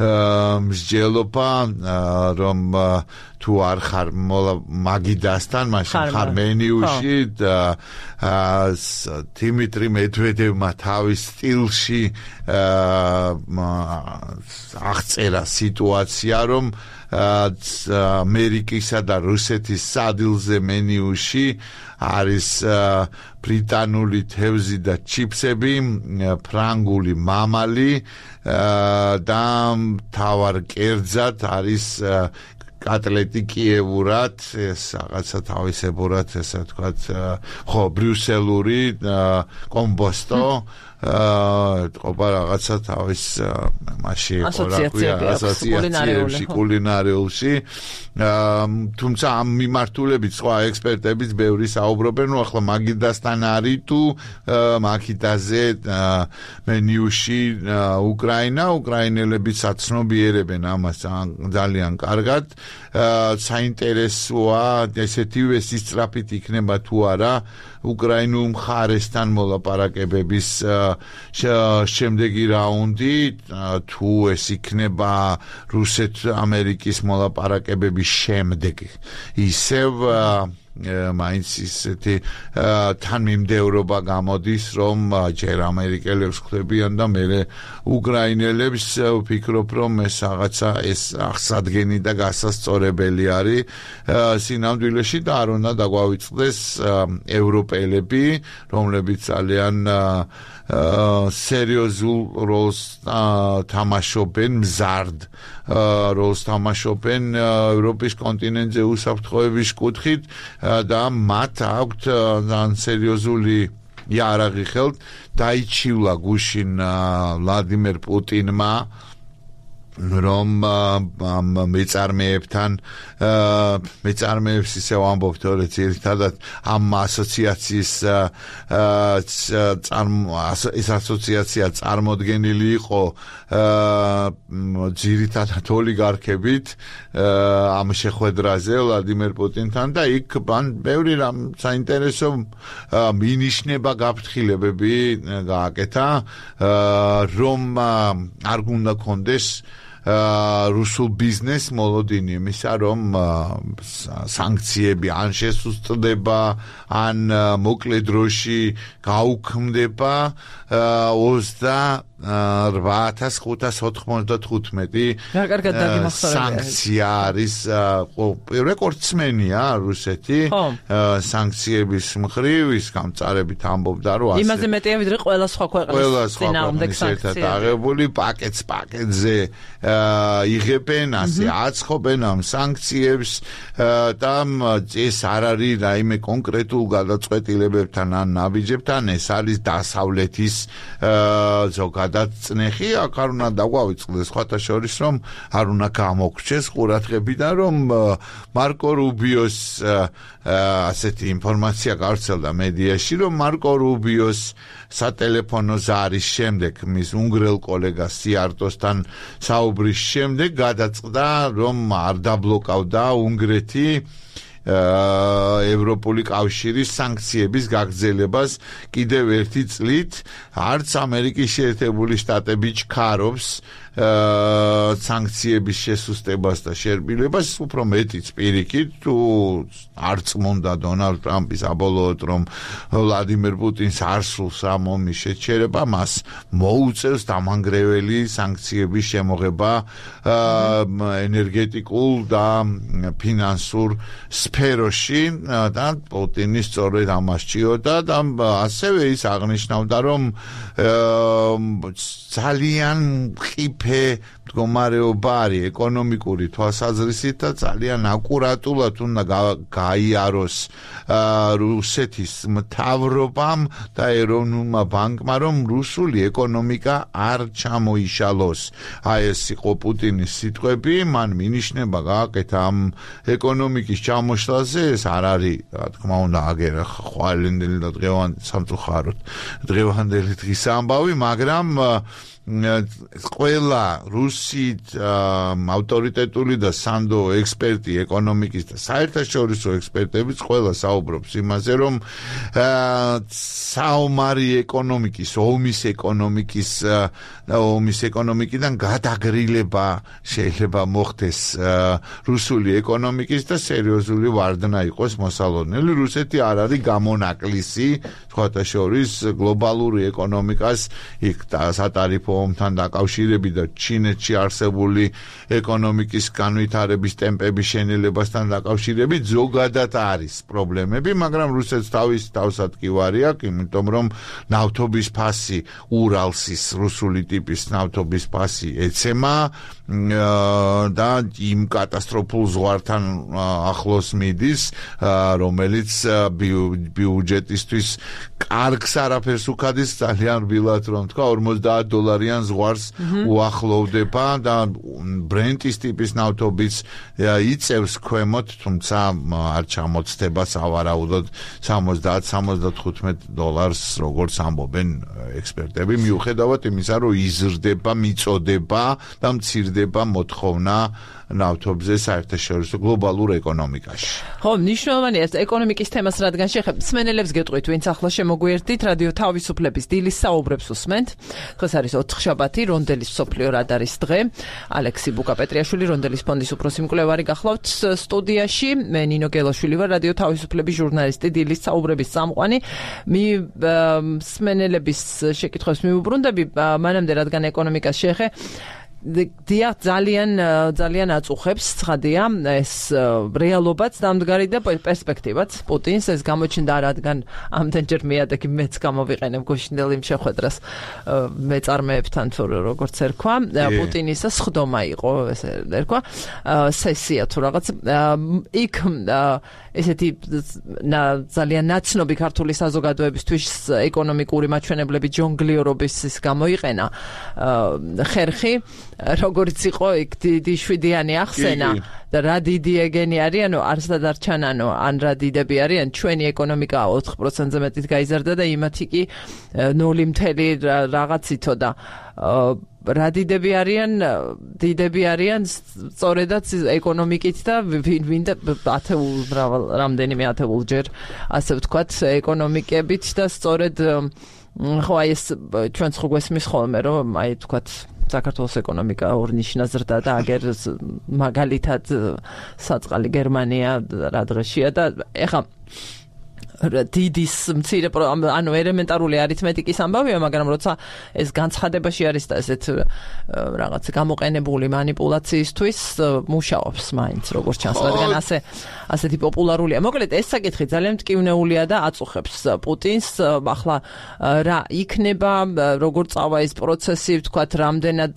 მსჯელობა რომ თუ არ ხარ მაგიდასთან მაშინ ხარ მენიუში და დიმიტრი მედვედევმა თავის სტილში აღწერა სიტუაცია რომ ამერიკისა და რუსეთის სადილზე მენიუში არის ბრიტანული თევზი და ჩიფსები ფრანგული მამალი და თავარ კერძად არის კატლეტი კიევურად ეს რაღაცა თავისებურად ესე ვთქვათ ხო ბრიუსელური კომბოსტო ყობა რაღაცა თავის მასში ასოციაციებში კულინარიულში თუმცა ამ მიმართულებით სხვა ექსპერტებიც ბევრი საუბრობენ რომ ახლა მაგიდასთან არის თუ მაგიდაზე მენიუში უკრაინა უკრაინელებიც აცნობიერებენ ამას ძალიან კარგად საინტერესოა ესეთივე სისწრაფით იქნება თუ არა უკრაინულ მხარესთან მოლაპარაკებების შემდეგი რაუნდი თუ ეს იქნება რუსეთ-ამერიკის მოლაპარაკებების შემდეგ ისევ მაინც ისეთი თან მიმდევრობა გამოდის, რომ ჯერ ამერიკელებს ხვდებიან და მერე უკრაინელებს ვფიქრობ, რომ ეს რაღაცა ეს აღსადგენი და გასასწორებელი არის სინამდვილეში და არ უნდა დაგვავიწყდეს ევროპელები, რომლებიც ძალიან სერიოზულ როლს თამაშობენ, მზარდ როლს თამაშობენ ევროპის კონტინენტზე უსაფრთხოების კუთხით და მათ აქვთ ძალიან სერიოზული იარაღი ხელთ. დაიჩივლა გუშინ ვლადიმერ პუტინმა, რომ მეწარმეებთან მეწარმეებს ისე ვამბობთ, რომ ერთადად ამ ასოციაციის ეს ასოციაცია წარმოდგენილი იყო ძირითადად ოლიგარქებით ამ შეხვედრაზე ვლადიმერ პუტინთან და იქ ბევრი რამ საინტერესო მინიშნება გაფრთხილებები გააკეთა, რომ არ უნდა კონდეს რუსულ ბიზნეს მოლოდინი იმისა, რომ სანქციები ან შესუსტდება, ან მოკლე დროში გაუქმდება ოცდაოთხ ათას ხუთას ოცდათხუთმეტი სანქცია არის რეკორდსმენია რუსეთი სანქციების მხრივ, ის გამწარებით ამბობდა, რომ ასე იმაზე მეტია ვიდრე ყველა სხვა ქვეყნის წინააღმდეგ ერთად აღებული პაკეტს პაკეტზე იღებენ, ასე აცხობენ ამ სანქციებს და ეს არ არის რაიმე კონკრეტულ გადაწყვეტილებებთან ან ნაბიჯებთან, ეს არის დასავლეთის ზოგადად წნეხი. აქ არ უნდა დაგვავიწყდეს სხვათა შორის, რომ არ უნდა გამოგრჩეს ყურადღებიდან, რომ მარკო რუბიოს ასეთი ინფორმაცია გავრცელდა მედიაში, რომ მარკო რუბიოს სატელეფონო ზარის შემდეგ, მის უნგრელ კოლეგას სიარტოსთან საუბრის შემდეგ გადაწყდა, რომ არ დაბლოკავდა უნგრეთი ევროპული კავშირის სანქციების გაგრძელებას კიდევ ერთი წლით, არც ამერიკის შეერთებული შტატები ჩქარობს სანქციების შესუსტებას და შერბილებას, უფრო მეტიც პირიქით, თუ არ წმუნდა დონალდ ტრამპის საბოლოოდ, რომ ვლადიმერ პუტინს არ სურს ამ ომის შეჩერება, მას მოუწევს დამანგრეველი სანქციების შემოღება ენერგეტიკულ და ფინანსურ სფეროში და პუტინი სწორედ ამას ჭიოდა და ასევე ის აღნიშნავდა, რომ ძალიან მყიფე მდგომარეობა არის ეკონომიკური თვალსაზრისით და ძალიან აკურატულად უნდა გაიაროს რუსეთის მთავრობამ და ეროვნულმა ბანკმა, რომ რუსული ეკონომიკა არ ჩამოიშალოს. აი ეს იყო პუტინის სიტყვები, მან მინიშნება გააკეთა ამ ეკონომიკის ჩამოშლაზე, ეს არ არის, რა თქმა უნდა, აგერა ხვალინდელი და დღევანდელი სამწუხაროდ დღევანდელი დღის ამბავი, მაგრამ ყველა რუსით ავტორიტეტული და სანდო ექსპერტი ეკონომიკის და საერთაშორისო ექსპერტებიც ყველა საუბრობს იმაზე, რომ საომარი ეკონომიკის, ომის ეკონომიკის და ომის ეკონომიკიდან გადაგრილება შეიძლება მოხდეს რუსული ეკონომიკის და სერიოზული ვარდნა იყოს მოსალოდნელი. რუსეთი არ არის გამონაკლისი სხვათა შორის გლობალური ეკონომიკას იქ სატარიფო ომთან დაკავშირებით და ჩინეთში არსებული ეკონომიკის განვითარების ტემპების შენელებასთან დაკავშირებით ზოგადად არის პრობლემები, მაგრამ რუსეთს თავის თავსატკივარი აქვს, იმიტომ რომ ნავთობის ფასი, ურალსის რუსული ტიპის ნავთობის ფასი ეცემა და იმ კატასტროფულ ზღვართან ახლოს მიდის, რომელიც ბიუჯეტისთვის კარგს არაფერს უქადის, ძალიან რბილად რომ თქვა, ორმოცდაათ დოლარიან ზღვარს უახლოვდება და ბრენტის ტიპის ნავთობის იწევს ქვემოთ, თუმცა არ ჩამოცდება სავარაუდოდ სამოცდაათ სამოცდათხუთმეტ დოლარს, როგორც ამბობენ ექსპერტები, მიუხედავად იმისა, რომ იზრდება, მიწოდება და მცირდება მოთხოვნა ნავთობზე საერთაშორისო გლობალურ ეკონომიკაში. ხო, მნიშვნელოვანია ეს ეკონომიკის თემას რადგან შეხება. მსმენელებს გეტყვით, ვინც ახლა შემოგვიერთდით, რადიო თავისუფლების დილის საუბრებს უსმენთ. დღეს არის ოთხშაბათი, რონდელის მსოფლიო რადარის დღე. ალექსი ბუკაპეტრიაშვილი, რონდელის ფონდის უფროსი მკვლევარი გახლავთ სტუდიაში. მე ნინო გელაშვილი ვარ, რადიო თავისუფლების ჟურნალისტი, დილის საუბრების წამყვანი. მი მსმენელების შეკითხვებს მიუბრუნდები, მანამდე რადგან ეკონომიკას შეხე დია ძალიან ძალიან აწუხებს ცხადია ეს რეალობაც დამდგარი და პერსპექტივაც პუტინს ეს გამოჩნდა რადგან ამდენჯერ მეადექი მეც გამოვიყენებ გუშინდელი შეხვედრას მეწარმეებთან თუ როგორც ერქვა პუტინის სხდომა იყო ესე ერქვა სესია თუ რაღაც იქ ესეთი ძალიან ნაცნობი ქართული საზოგადოებისთვის ეკონომიკური მაჩვენებლები ჯონგლიორობის გამოიყენა ხერხი როგორც იყო იქ დიდი შვიდიანი ახსენა და რა დიდი ეგენი არიანო არსად არ ჩანანო ან რა დიდები არიან ჩვენი ეკონომიკა ოთხ პროცენტზე მეტით გაიზარდა და იმათი კი ნული მთელი რაღაცითო და რა დიდები არიან დიდები არიან სწორედაც ეკონომიკით და ვინ და ათეულ რამდენიმე ათეულჯერ ასე ვთქვათ ეკონომიკებით და სწორედ ხო აი ეს ჩვენც ხო გვესმის ხოლმე რომ აი ვთქვათ საქართველოს ეკონომიკა ორნიშნა ზრდა და აგერ მაგალითად საწყალი გერმანია რა დღეშია და ეხა დიდის მცირე ანუ ელემენტარული არითმეტიკის ამბავია, მაგრამ როცა ეს განცხადებაში არის და ესეთ რაღაც გამოყენებული манипуляციისთვის მუშაობს მაინც როგორც ჩანს, რადგან ასე ასეთი პოპულარულია. მოკლედ ეს საკითხი ძალიან მტკივნეულია და აწუხებს პუტინს. ახლა რა იქნება, როგორ წავა ეს პროცესი, ვთქვათ, რამდენად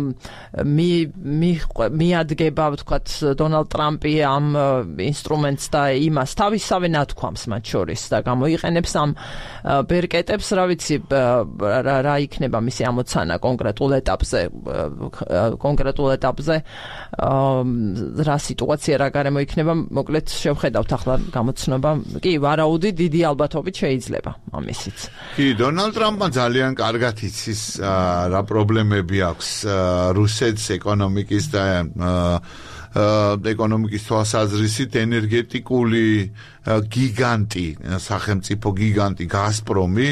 მიადგება, ვთქვათ, დონალდ ტრამპი ამ ინსტრუმენტს და იმას თავისავე ნათქვამს მათ შორის და გამოიყენებს ამ ბერკეტებს, რა ვიცი, რა იქნება მისი ამოცანა კონკრეტულ ეტაპზე, კონკრეტულ ეტაპზე რა სიტუაცია რა გარემო იქნება, მოკლედ შევხედავთ ახლა გამოცნობა. კი, ვარაუდი დიდი ალბათობით შეიძლება ამისიც. კი, დონალდ ტრამპმა ძალიან კარგად იცის რა პრობლემები აქვს რუსეთს ეკონომიკის და ეკონომიკის თვალსაზრისით ენერგეტიკული გიგანტი, სახელმწიფო გიგანტი გაზპრომი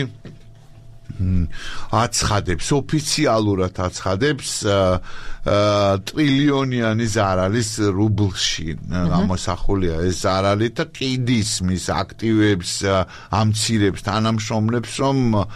აცხადებს, ოფიციალურად აცხადებს ტრილიონიანი ზარალის რუბლში გამოსახულია ეს ზარალი და კიდის მის აქტივებს ამცირებს თანამშრომლებს რომ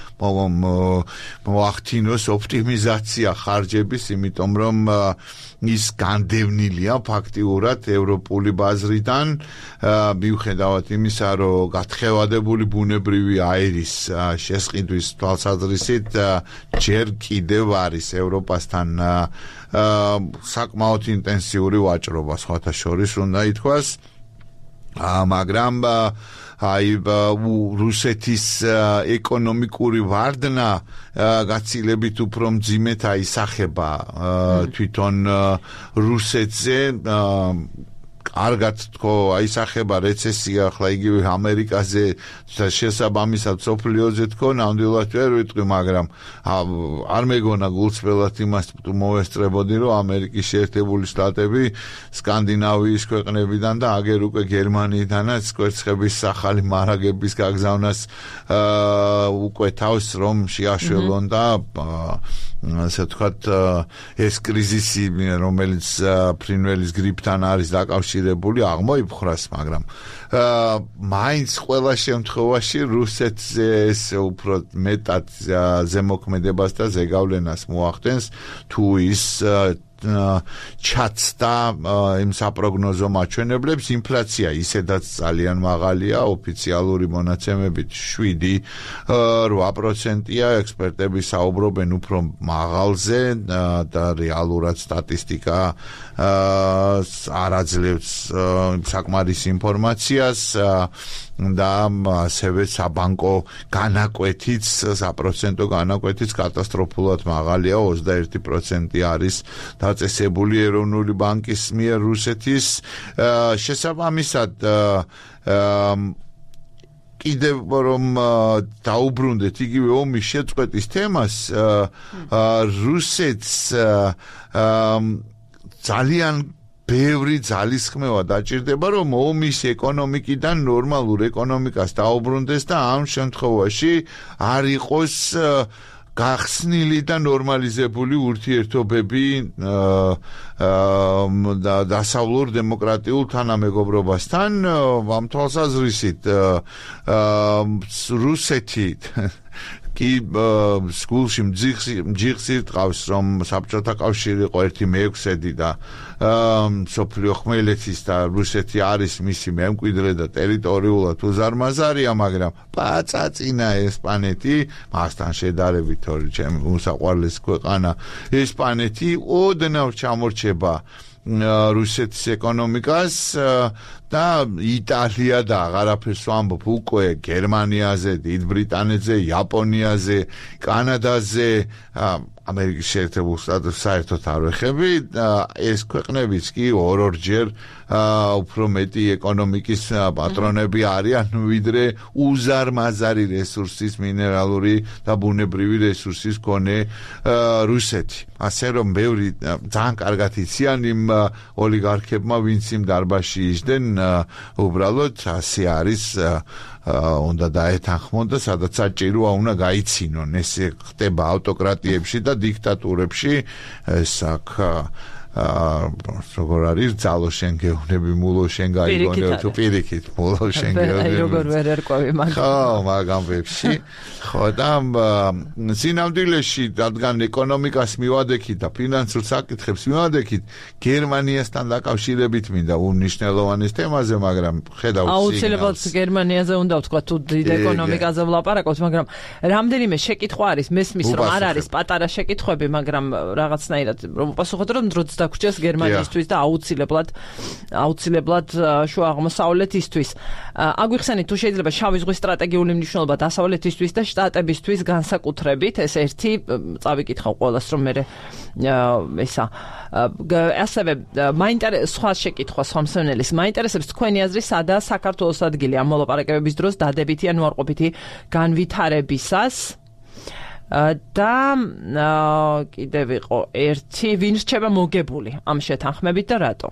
მოახდინოს ოპტიმიზაცია ხარჯების, იმიტომ რომ ის განდევნილია ფაქტიურად ევროპული ბაზრიდან მიუხედავად იმისა, რომ გათხევადებული ბუნებრივი აირის შესყიდვის თვალსაზრისით ჯერ კიდევ არის ევროპასთან საკმაოდ ინტენსიური ვაჭრობა, სხვათა შორის უნდა ითქვას, მაგრამ აი რუსეთის ეკონომიკური ვარდნა გაცილებით უფრო მძიმედ აისახება თვითონ რუსეთზე. კარგად თქო აისახება რეცესია ახლა იგივე ამერიკაზე შესაბამისად სოფლიოზე თქო ნამდვილად ვერ ვიტყვი, მაგრამ არ მეგონა გულწრფელად იმას მოვესწრებოდი, რომ ამერიკის შეერთებული შტატები სკანდინავიის ქვეყნებიდან და აგერ უკვე გერმანიიდანაც კვერცხების ახალი მარაგების გაგზავნას უკვე თავს რომ შეაშველონ და ასე ვთქვათ ეს კრიზისი რომელიც ფრინველის გრიპთან არის დაკავშირებული აღმოიფხრას, მაგრამ მაინც ყველა შემთხვევაში რუსეთზე ეს უფრო მეტად ზემოქმედებას და ზეგავლენას მოახდენს თუ ის ჩაცდა იმ საპროგნოზო მაჩვენებლებს. ინფლაცია ისედაც ძალიან მაღალია, ოფიციალური მონაცემებით შვიდი რვა პროცენტია, ექსპერტები საუბრობენ უფრო მაღალზე და რეალურად სტატისტიკა არ აძლევს საკმარის ინფორმაციას და ასევე საბანკო განაკვეთიც, საპროცენტო განაკვეთიც კატასტროფულად მაღალია, ოცდაერთი პროცენტი არის დაწესებული ეროვნული ბანკის მიერ რუსეთის. შესაბამისად კიდევ რომ დაუბრუნდეთ იგივე ომის შეწყვეტის თემას, რუსეთს ძალიან ბევრი ძალისხმევა დაჭირდება, რომ ომის ეკონომიკიდან ნორმალურ ეკონომიკას დაუბრუნდეს და ამ შემთხვევაში არ იყოს გახსნილი და ნორმალიზებული ურთიერთობები დასავლურ დემოკრატიულ თანამეგობრობასთან. ამ თვალსაზრისით რუსეთი კი სკულში მჯიხს ირტყავს, რომ საბჭოთა კავშირი იყო ერთი მეექვსედი და მსოფლიო ხმელეთის და რუსეთი არის მისი მემკვიდრე და ტერიტორიულად უზარმაზარია, მაგრამ პაწაწინა ესპანეთი, მასთან შედარებით ორი ჩემი უსაყვარლესი ქვეყანა ესპანეთი ოდნავ ჩამორჩება რუსეთის ეკონომიკას და იტალია და აღარაფერს ვამბობ უკვე გერმანიაზე, დიდ ბრიტანეთზე, იაპონიაზე, კანადაზე, ამერიკის შეერთებულ შტატებს საერთოდ არ ვეხები, ეს ქვეყნებიც კი ორ-ორჯერ უფრო მეტი ეკონომიკის პატრონები არიან, ვიდრე უზარმაზარი რესურსის, მინერალური და ბუნებრივი რესურსის მქონე რუსეთი. ასე რომ ბევრი ძალიან კარგად იციან იმ ოლიგარქებმა, ვინც იმ დარბაზში იჯდნენ, უბრალოდ ასე არის, უნდა დაეთანხმონ და სადაც საჭიროა უნდა გაიცინონ. ესე ხდება ავტოკრატიებში და დიქტატურებში. ეს აქ როგორ არის ძალო შენ გეუბნები, მულო შენ გაიგონებ თუ პირიქით მულო შენ გეუბნები. როგორ ვერ ერკვევი მაგას. ხო, მაგ ამბებში. ხო და სინამდვილეში, რადგან ეკონომიკას მივადექით და ფინანსურ საკითხებს მივადექით, გერმანიასთან დაკავშირებით მინდა უმნიშვნელოვანეს თემაზე, მაგრამ ხედავთ აუცილებლად გერმანიაზე უნდა ვთქვა, თუ დიდ ეკონომიკაზე ვლაპარაკობთ, მაგრამ რამდენიმე შეკითხვა არის, მესმის რომ არ არის პატარა შეკითხვები, მაგრამ რაღაცნაირად რომ პასუხოთ, რომ დროც დაგვრჩეს გერმანიისთვის და აუცილებლად აუცილებლად შუა აღმოსავლეთისთვის. აგვიხსენით თუ შეიძლება შავი ზღვის სტრატეგიული მნიშვნელობა დასავლეთისთვის და შტატებისთვის განსაკუთრებით, ეს ერთი წავიკითხავ ყველას, რომ მე ესა ასევე მაინტერესებს სხვა შეკითხვა სხვა მსმენელის მაინტერესებს თქვენი აზრი სადაა საქართველოს ადგილი ამ მოლაპარაკებების დროს დადებითი ან უარყოფითი განვითარებისას. და კიდევ იყო ერთი, ვინ რჩება მოგებული ამ შეთანხმებით და რატო?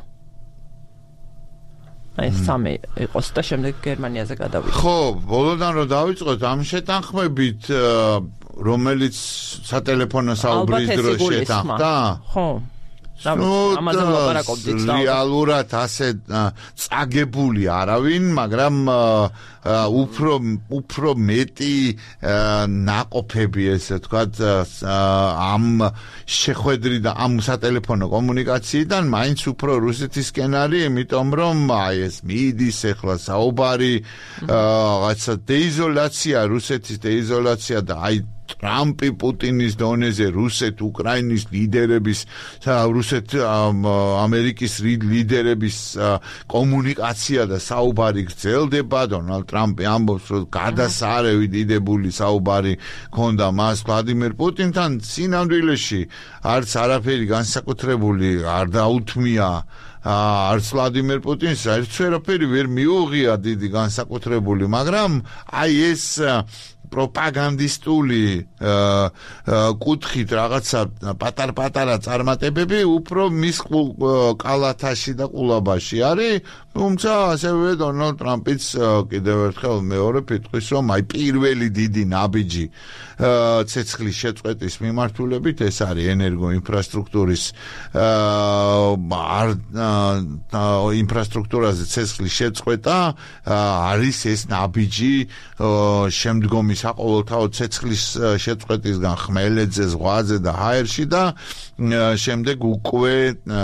აი სამი იყოს და შემდეგ გერმანიაზე გადავიდეთ. ხო, ბოლოდან რომ დავიწყოთ ამ შეთანხმებით, რომელიც სატელეფონო საუბრის დროს შეთანხმდა? ხო. ამაზე ვლაპარაკობდით. რეალურად ასე წაგებული არავინ, მაგრამ უფრო უფრო მეტი ნაყოფები, ესე ვთქვათ, ამ შეხვედრი და ამ სატელეფონო კომუნიკაციიდან მაინც უფრო რუსეთისკენ არის, იმიტომ რომ აი ეს მიდის ახლა საუბარი, რაღაცა დეიზოლაცია, რუსეთის დეიზოლაცია და აი ტრამპი პუტინის დონეზე რუსეთ უკრაინის ლიდერების რუსეთ ამერიკის ლიდერების კომუნიკაცია და საუბარი გრძელდება. დონალდ ტრამპი ამბობს, რომ გადასარევი დიდებული საუბარი ქონდა მას ვლადიმერ პუტინთან. სინამდვილეში არც არაფერი განსაკუთრებული არ დაუთმია არც ვლადიმერ პუტინს, არც ვერაფერი ვერ მიუღია დიდი განსაკუთრებული, მაგრამ აი ეს პროპაგანდისტული კუთხით რაღაცა პატარ-პატარა წარმატებები უფრო მის კალათაში და ყულაბაში არის. თუმცა ასევე დონალდ ტრამპიც კიდევ ერთხელ მეორე ფიტყვის, რომ აი პირველი დიდი ნაბიჯი ცეცხლის შეწყვეტის მიმართულებით ეს არის ენერგოინფრასტრუქტურის ინფრასტრუქტურაზე ცეცხლის შეწყვეტა, არის ეს ნაბიჯი შემდგომი საყოველთაო ცეცხლის შეწყვეტისგან ხმელეთზე, ზღვაზე და ჰაერში და შემდეგ უკვე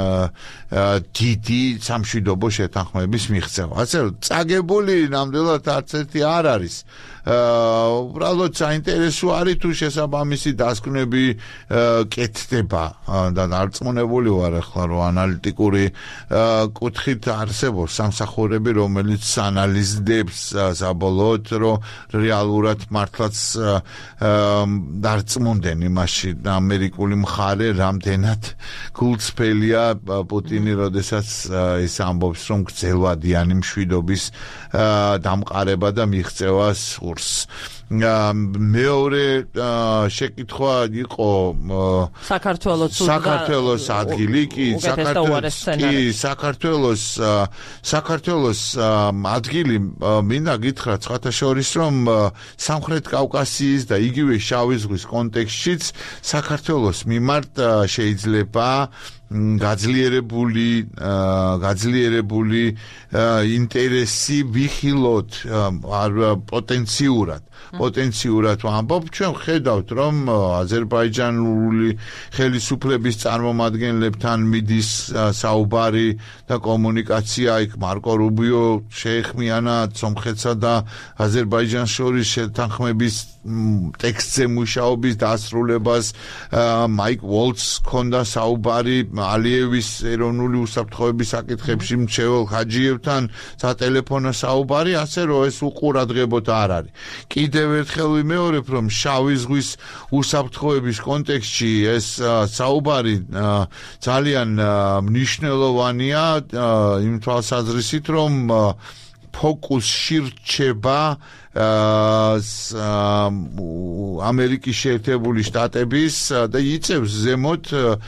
დიდი სამშვიდობო შეთანხმების მიღწევა. ასე რომ წაგებული ნამდვილად არც ერთი არ არის. უბრალოდ საინტერესო არის თუ შესაბამისი დასკვნები კეთდება და დარწმუნებული ვარ ახლა რომ ანალიტიკური კუთხით არსებობს სამსახურები, რომელიც ანალიზდებს საბოლოოდ, რომ რეალურად მართლაც დარწმუნდნენ იმაში ამერიკული მხარე რამდენად გულწრფელია პუტინი, როდესაც ის ამბობს, რომ გრძელვადიანი მშვიდობის დამყარება და მიღწევას სურს. მეორე შეკითხვა იყო საქართველოს საქართველოს ადგილი კი საქართველოს კი საქართველოს საქართველოს ადგილი მინდა გითხრათ ხათაშორის რომ სამხრეთ კავკასიის და იგივე შავი ზღვის კონტექსტშიც საქართველოს მიმართ შეიძლება გაძლიერებული გაძლიერებული ინტერესი ვიხილოთ პოტენციურად პოტენციურად ვამბობ ჩვენ ხედავთ რომ აზერბაიჯანული ხელისუფლების წარმომადგენლებთან მიდის საუბარი და კომუნიკაცია იქ მარკო რუბიო შეეხმიანა სომხეთსა და აზერბაიჯანს შორის შეთანხმების ტექსტზე მუშაობის დასრულებას მაიკ ვოლცს ჰქონდა საუბარი ალიევის ეროვნული უსაფრთხოების საკითხებში მრჩეულ ხაჯიევთან სატელეფონო საუბარი ასე რომ ეს უყურადღებოდ არ არის კიდევ ერთხელ ვიმეორებ რომ შავი ზღვის უსაფრთხოების კონტექსტში ეს საუბარი ძალიან მნიშვნელოვანია იმ თვალსაზრისით რომ ფოკუსში რჩება ამერიკის შეერთებული შტატების და იწევს ზემოთ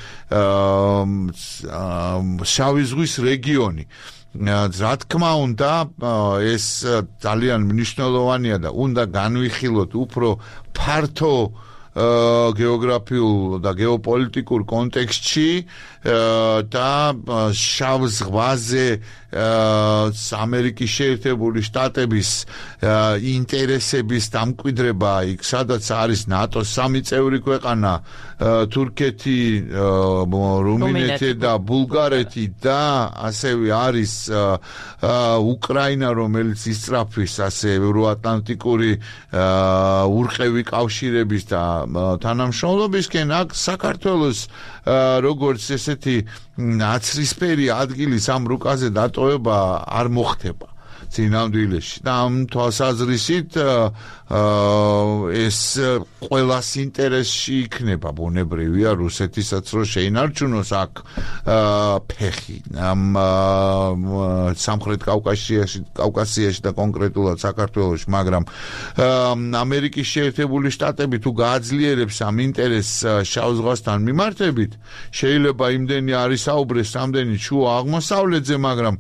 შავი ზღვის რეგიონი რა თქმა უნდა ეს ძალიან მნიშვნელოვანია და უნდა განვიხილოთ უფრო ფართო გეოგრაფიულ და გეოპოლიტიკურ კონტექსტში და შავ ზღვაზე ამერიკის შეერთებული შტატების ინტერესების დამკვიდრება იქ სადაც არის ნატოს სამი წევრი ქვეყანა თურქეთი, რუმინეთი და ბულგარეთი და ასევე არის უკრაინა რომელიც ისწრაფვის ასე ევროატლანტიკური ურყევი კავშირების და თანამშრომლობისკენ აქ საქართველოს როგორც ესეთი ნაცრისფერი ადგილის ამ რუკაზე დატოვება არ მოხდება წინამდვილეში და ამ თვალსაზრისით ეს ყველას ინტერესში იქნება ბუნებრივია რუსეთისაც რომ შეინარჩუნოს აქ ფეხი ამ სამხრეთ კავკასიაში კავკასიაში და კონკრეტულად საქართველოში მაგრამ ამერიკის შეერთებული შტატები თუ გააძლიერებს ამ ინტერესს შავ ზღვასთან მიმართებით შეიძლება იმდენი არის საუბრეს რამდენი შუა აღმოსავლეთზე მაგრამ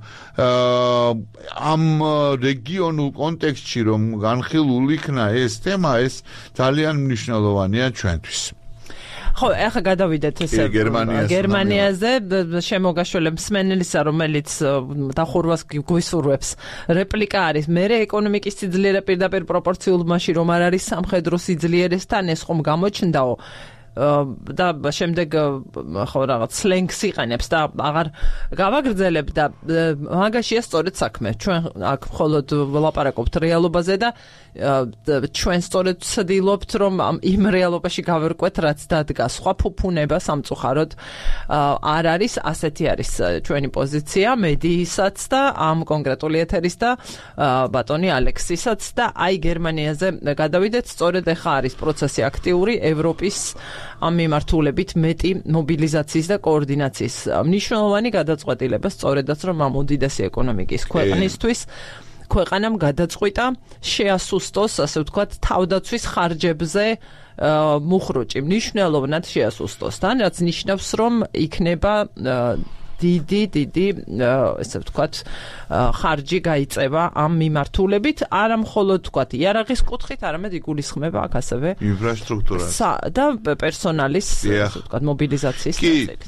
ამ რეგიონულ კონტექსტში რომ განხილულ იქნა ეს თემა ეს ძალიან მნიშვნელოვანია ჩვენთვის. ხო, ახლა გადავიდეთ ესე გერმანიაზე, შემოგაშველე მსმენელისა, რომელიც დახურვას გვისურვებს. რეპლიკა არის: მერე ეკონომიკის სიძლიერე პირდაპირ პროპორციულობაში რომ არ არის სამხედრო სიძლიერესთან, ეს ხომ გამოჩნდაო. და შემდეგ ხო რაღაც სლენგს იყენებს და აღარ გავაგრძელებ და მაგაშია სწორედ საქმე. ჩვენ აქ მხოლოდ ვლაპარაკობთ რეალობაზე და ჩვენ სწორედ ვცდილობთ რომ იმ რეალობაში გავერკვეთ რაც დადგა. სხვა ფუფუნება სამწუხაროდ არ არის, ასეთი არის ჩვენი პოზიცია მედიისაც და ამ კონკრეტული ეთერის და ბატონი ალექსისაც და აი გერმანიაზე გადავიდეთ. სწორედ ახლა არის პროცესი აქტიური ევროპის ამ მიმართულებით მეტი მობილიზაციის და კოორდინაციის მნიშვნელოვანი გადაწყვეტილება სწორედაც რომ ამ უდიდესი ეკონომიკის ქვეყნისთვის ქვეყანამ გადაწყვიტა შეასუსტოს ასე ვთქვათ თავდაცვის ხარჯებზე მუხრუჭი მნიშვნელოვნად შეასუსტოს თან რაც ნიშნავს რომ იქნება დიდი დიდი ესე ვთქვათ ხარჯი გაიწევა ამ მიმართულებით არა მხოლოდ ვთქვათ იარაღის კუთხით არამედ იგულისხმება აქ ასევე ინფრასტრუქტურა და პერსონალის ესე ვთქვათ მობილიზაციის წესით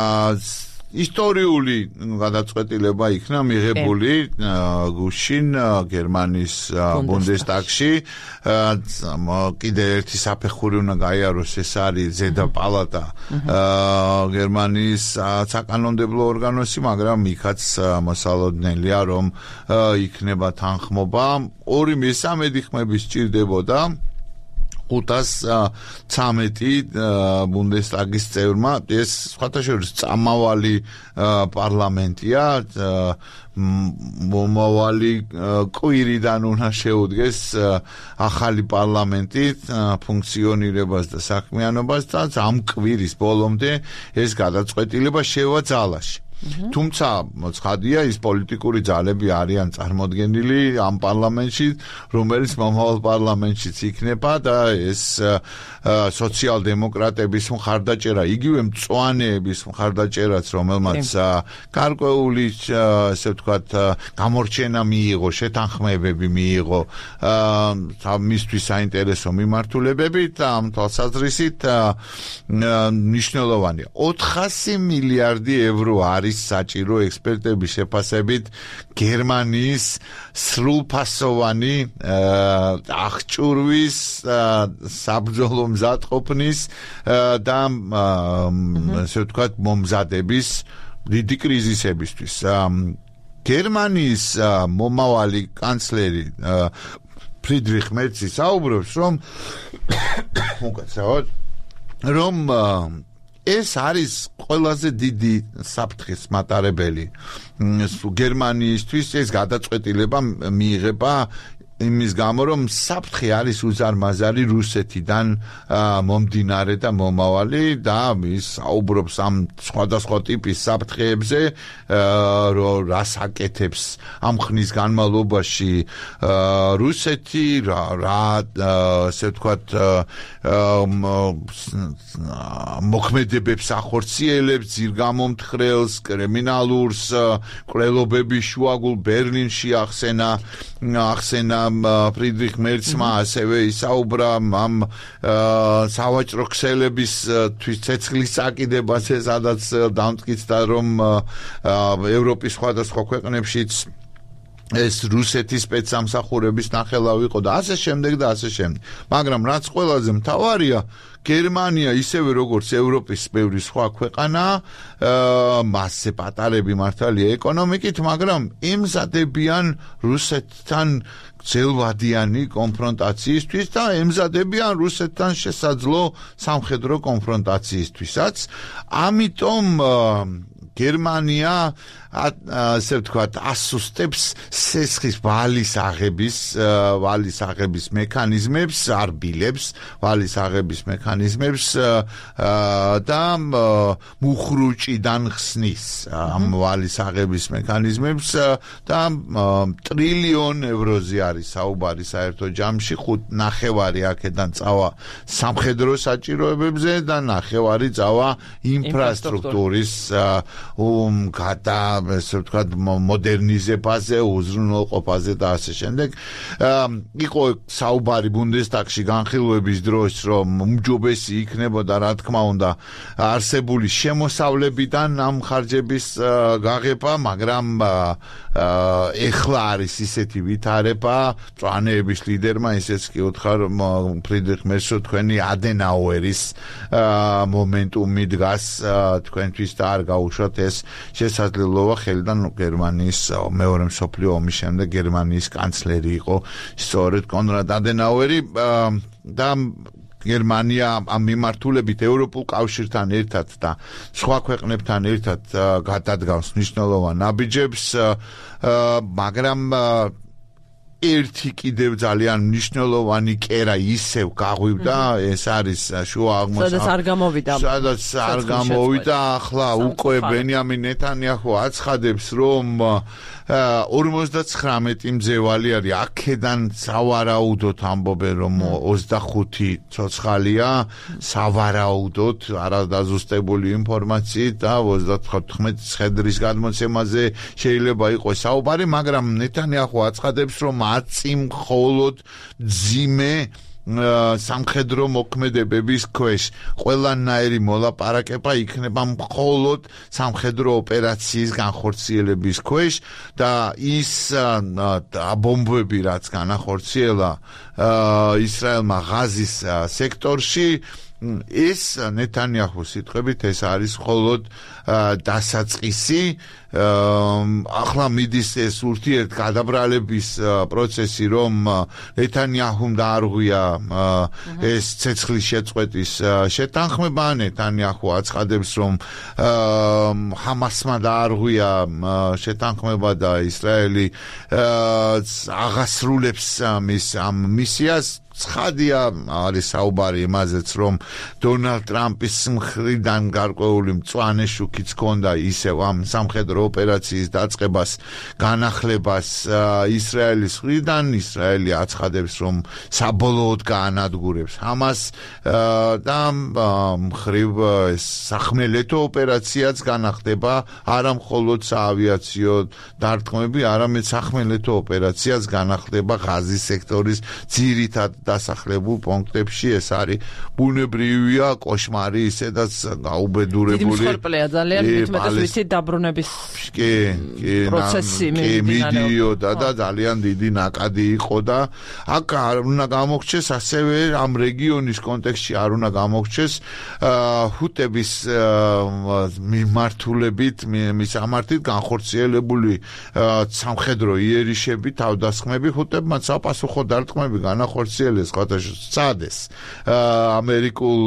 ისტორიული გადაწყვეტილება იქნა მიღებული გუშინ გერმანიის ბუნდესტაგში კიდე ერთი საფეხური უნდა გაიაროს ეს არის ზედა პალატა გერმანიის საკანონმდებლო ორგანოსი მაგრამ იქაც მოსალოდნელია რომ იქნება თანხმობა ორი მესამედი ხმები სჭირდებოდა ხუთას ცამეტი ბუნდესტაგის წევრმა ეს სხვათაშორის წამავალი პარლამენტია მომავალი კვირიდან უნდა შეუდგეს ახალი პარლამენტი ფუნქციონირებას და საქმიანობას და ამ კვირის ბოლომდე ეს გადაწყვეტილება შევა ძალაში თუმცა ცხადია ის პოლიტიკური ძალები არიან წარმოდგენილი ამ პარლამენტში, რომელიც მომავალ პარლამენტშიც იქნება და ეს სოციალ-დემოკრატების მხარდაჭერა, იგივე მწვანეების მხარდაჭერაც, რომელმაც გარკვეული, ასე ვთქვათ, გამორჩენა მიიღო, შეთანხმებები მიიღო მისთვის საინტერესო მიმართულებები და ამ თვალსაზრისით მნიშვნელოვანია. ოთხასი მილიარდი ევრო არის საჭირო ექსპერტების შეფასებით გერმანიის სრულფასოვანი აღჭურვის საბრძოლო მზადყოფნის და ასე ვთქვათ მომზადების დიდი კრიზისებისთვის. გერმანიის მომავალი კანცლერი ფრიდრიხ მერცი საუბრობს, რომ უკაცრავად რომ ეს არის ყველაზე დიდი საფრთხის მატარებელი გერმანიისთვის. ეს გადაწყვეტილება მიიღება იმის გამო, რომ საფრთხე არის უზარმაზარი რუსეთიდან მომდინარე და მომავალი და ის საუბრობს ამ სხვადასხვა ტიპის საფრთხეებზე, რომ რას აკეთებს ამ ხნის განმავლობაში რუსეთი, რა ასე ვთქვათ მოქმედებებს ახორციელებს, ძირგამომთხრელს, კრიმინალურს, კვლელობების შუაგულ ბერლინში ახსენა ახსენა ფრიდრიხ მერცმა, ასევე ისაუბრა ამ სავაჭრო ქსელების ცეცხლის წაკიდებაზე, სადაც დამტკიცდა, რომ ევროპის სხვადასხვა ქვეყნებშიც ეს რუსეთის სპეცსამსახურების ნახელავი იყო და ასე შემდეგ და ასე შემდეგ. მაგრამ რაც ყველაზე მთავარია, გერმანია ისევე როგორც ევროპის ბევრი სხვა ქვეყანა მასზე პატარები მართალია ეკონომიკით, მაგრამ ემზადებიან რუსეთთან ძელვადიანი კონფრონტაციისთვის და ემზადებიან რუსეთთან შესაძლო სამხედრო კონფრონტაციისთვისაც. ამიტომ გერმანია ასე ვთქვათ ასუსტებს სესხის ვალის აღების ვალის აღების მექანიზმებს, არბილებს ვალის აღების მექანიზმებს და მუხრუჭიდან ხსნის ამ ვალის აღების მექანიზმებს და ტრილიონ ევროზე არის საუბარი საერთო ჯამში. ხუთ ნახევარი აქედან წავა სამხედრო საჭიროებებზე და ნახევარი წავა ინფრასტრუქტურის გადა ასე ვთქვათ მოდერნიზებაზე, უზრუნველყოფაზე და ასე შემდეგ. იყო საუბარი ბუნდესტაგში განხილვების დროს, რომ უმჯობესი იქნებოდა, რა თქმა უნდა, არსებული შემოსავლებიდან ამ ხარჯების გაღება, მაგრამ ეხლა არის ისეთი ვითარება, მწვანეების ლიდერმა ისეც კი უთხრა, რომ ფრიდრიხ მერცო თქვენი ადენაუერის მომენტუმი დგას თქვენთვის და არ გაუშვათ ეს შესაძლებლობა. ხელიდან გერმანიის მეორე მსოფლიო ომის შემდეგ გერმანიის კანცლერი იყო სწორედ კონრად ადენაუერი და გერმანია ამ მიმართულებით ევროპულ კავშირთან ერთად და სხვა ქვეყნებთან ერთად გადადგავს მნიშვნელოვან ნაბიჯებს, მაგრამ ერთი კიდევ ძალიან მნიშვნელოვანი კერა ისევ გაღვივდა, ეს არის შუა აღმოსავლეთ. სადაც არ გამოვიდა. სადაც არ გამოვიდა, ახლა უკვე ბენიამინ ნეთანიაჰუ აცხადებს, რომ ორმოცდაცხრამეტი მძევალი არის. აქედან სავარაუდოდ ამბობენ, რომ ოცდახუთი ცოცხალია, სავარაუდოდ არადაზუსტებული ინფორმაციით და ოცდათხმეტი ცხედრის გადმოცემაზე შეიძლება იყოს საუბარი, მაგრამ ნეთანიაჰუ აცხადებს, რომ აწი მხოლოდ ძიმე სამხედრო მოქმედებების ქვეშ ყველანაირი მოლაპარაკება იქნება მხოლოდ სამხედრო ოპერაციის განხორციელების ქვეშ და ის ბომბები რაც განახორციელა ისრაელმა ღაზის სექტორში, ეს ნეთანიაჰუს სიტყვებით ეს არის მხოლოდ დასაწყისი ახლა მიდის ეს ურთიერთ გადაბრალების პროცესი, რომ ნეთანიაჰუმ დაარღვია ეს ცეცხლის შეწყვეტის შეთანხმება, ნეთანიაჰუ აცხადებს, რომ ჰამასმა დაარღვია შეთანხმება და ისრაელი აღასრულებს მის ამ მისიას. ცხადია არის საუბარი იმაზეც, რომ დონალდ ტრამპის მხრიდან გარკვეული მწვანე შუქიც ჰქონდა ისევ ამ სამხედრო ოპერაციის დაწყებას, განახლებას ისრაელის მხრიდან. ისრაელი აცხადებს, რომ საბოლოოდ გაანადგურებს ჰამას და მხრივ სახმელეთო ოპერაციაც განახდება, არა მხოლოდ საავიაციო დარტყმები, არამედ სახმელეთო ოპერაციაც განახდება ღაზის სექტორის ძირითად დასახლებულ პუნქტებში. ეს არის ბუნებრივია კოშმარი, ისედაც გაუბედურებული. დიდი მსხვერპლია ძალიან, მეტმეტეს ვიცით დაბრუნების პროცესი მიდიოდა და ძალიან დიდი ნაკადი იყო და აქ არ უნდა გამოგჩეს ასევე ამ რეგიონის კონტექსტში არ უნდა გამოგჩეს ჰუტების მიმართულებით, მის ამართით განხორციელებული სამხედრო იერიშები, თავდასხმები ჰუტებმა საპასუხო დარტყმები განახორციელეს სცადეს ამერიკულ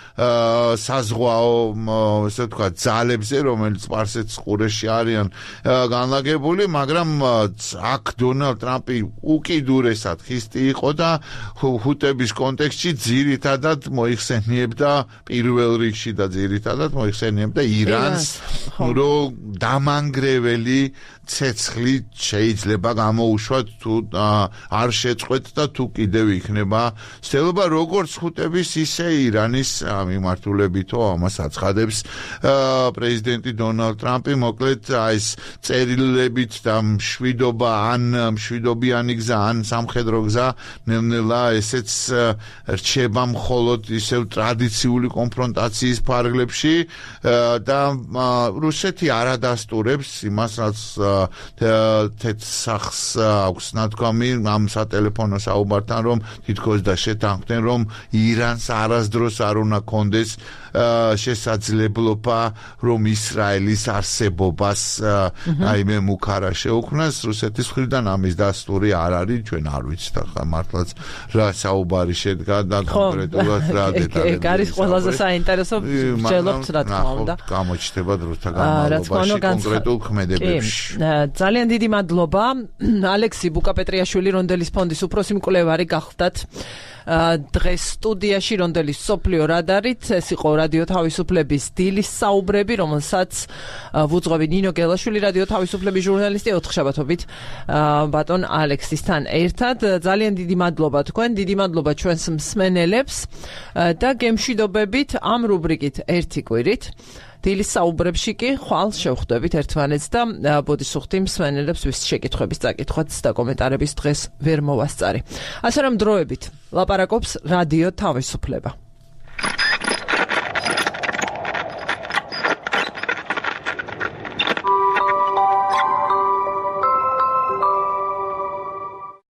საზღვაო ესე ვთქვათ ძალებზე, რომელიც სპარსეთის ყურეში არიან განლაგებული, მაგრამ აქ დონალდ ტრამპი უკიდურესად ხისტი იყო და ჰუტების კონტექსტში ძირითადად მოიხსენიებდა პირველ რიგში და ძირითადად მოიხსენიებდა ირანს, რომ დამანგრეველი ცეცხლი შეიძლება გამოუშვათ თუ არ შეწყვეტ და თუ კიდევ იქნება ცდილობა როგორც ჰუტების ისე ირანის მიმართულებითო ამას აცხადებს პრეზიდენტი დონალდ ტრამპი. მოკლედ ეს წერილებით და მშვიდობა ან მშვიდობიანი გზა ან სამხედრო გზა ნელ-ნელა ესეც რჩება მხოლოდ ისევ ტრადიციული კონფრონტაციის ფარგლებში და რუსეთი არ ადასტურებს იმას, რაც თეთრ სახს აქვს ნათქვამი ამ სატელეფონო საუბართან, რომ თითქოს და შეთანხმდნენ, რომ ირანს არასდროს არ უნდა კონდეს შესაძლებლობა, რომ ისრაელის არსებობას აიმე მუქარა შეუქმნას. რუსეთის მხრიდან ამის დასტური არ არის, ჩვენ არ ვიცით ახლა მართლაც რა საუბარი შედგა და კონკრეტულად რა დეტალები. ეგ არის ყველაზე საინტერესო, ვშელობთ რა თქმა უნდა. გამოჩნდება დროთა განმავლობაში კონკრეტულ ქმედებებში. ძალიან დიდი მადლობა ალექსი ბუკაპეტრიაშვილი, რონდელის ფონდის უფროსი მკვლევარი გახლდათ დღეს სტუდიაში, რონდელის სოფლიო რადარით. ეს იყო რადიო თავისუფლების დილის საუბრები, რომელსაც ვუძღვები ნინო გელაშვილი, რადიო თავისუფლების ჟურნალისტი, ოთხშაბათობით ბატონ ალექსისთან ერთად. ძალიან დიდი მადლობა თქვენ, დიდი მადლობა ჩვენს მსმენელებს და გემშვიდობებით ამ რუბრიკით ერთი კვირით. დილის საუბრებში კი ხვალ შევხვდებით ერთმანეთს და ბოდისუხთი მსმენელებს ვის შეკითხვების წაკითხვაც და კომენტარების დღეს ვერ მოვასწარი. ასე რომ დროებით ლაპარაკობს რადიო თავისუფლება.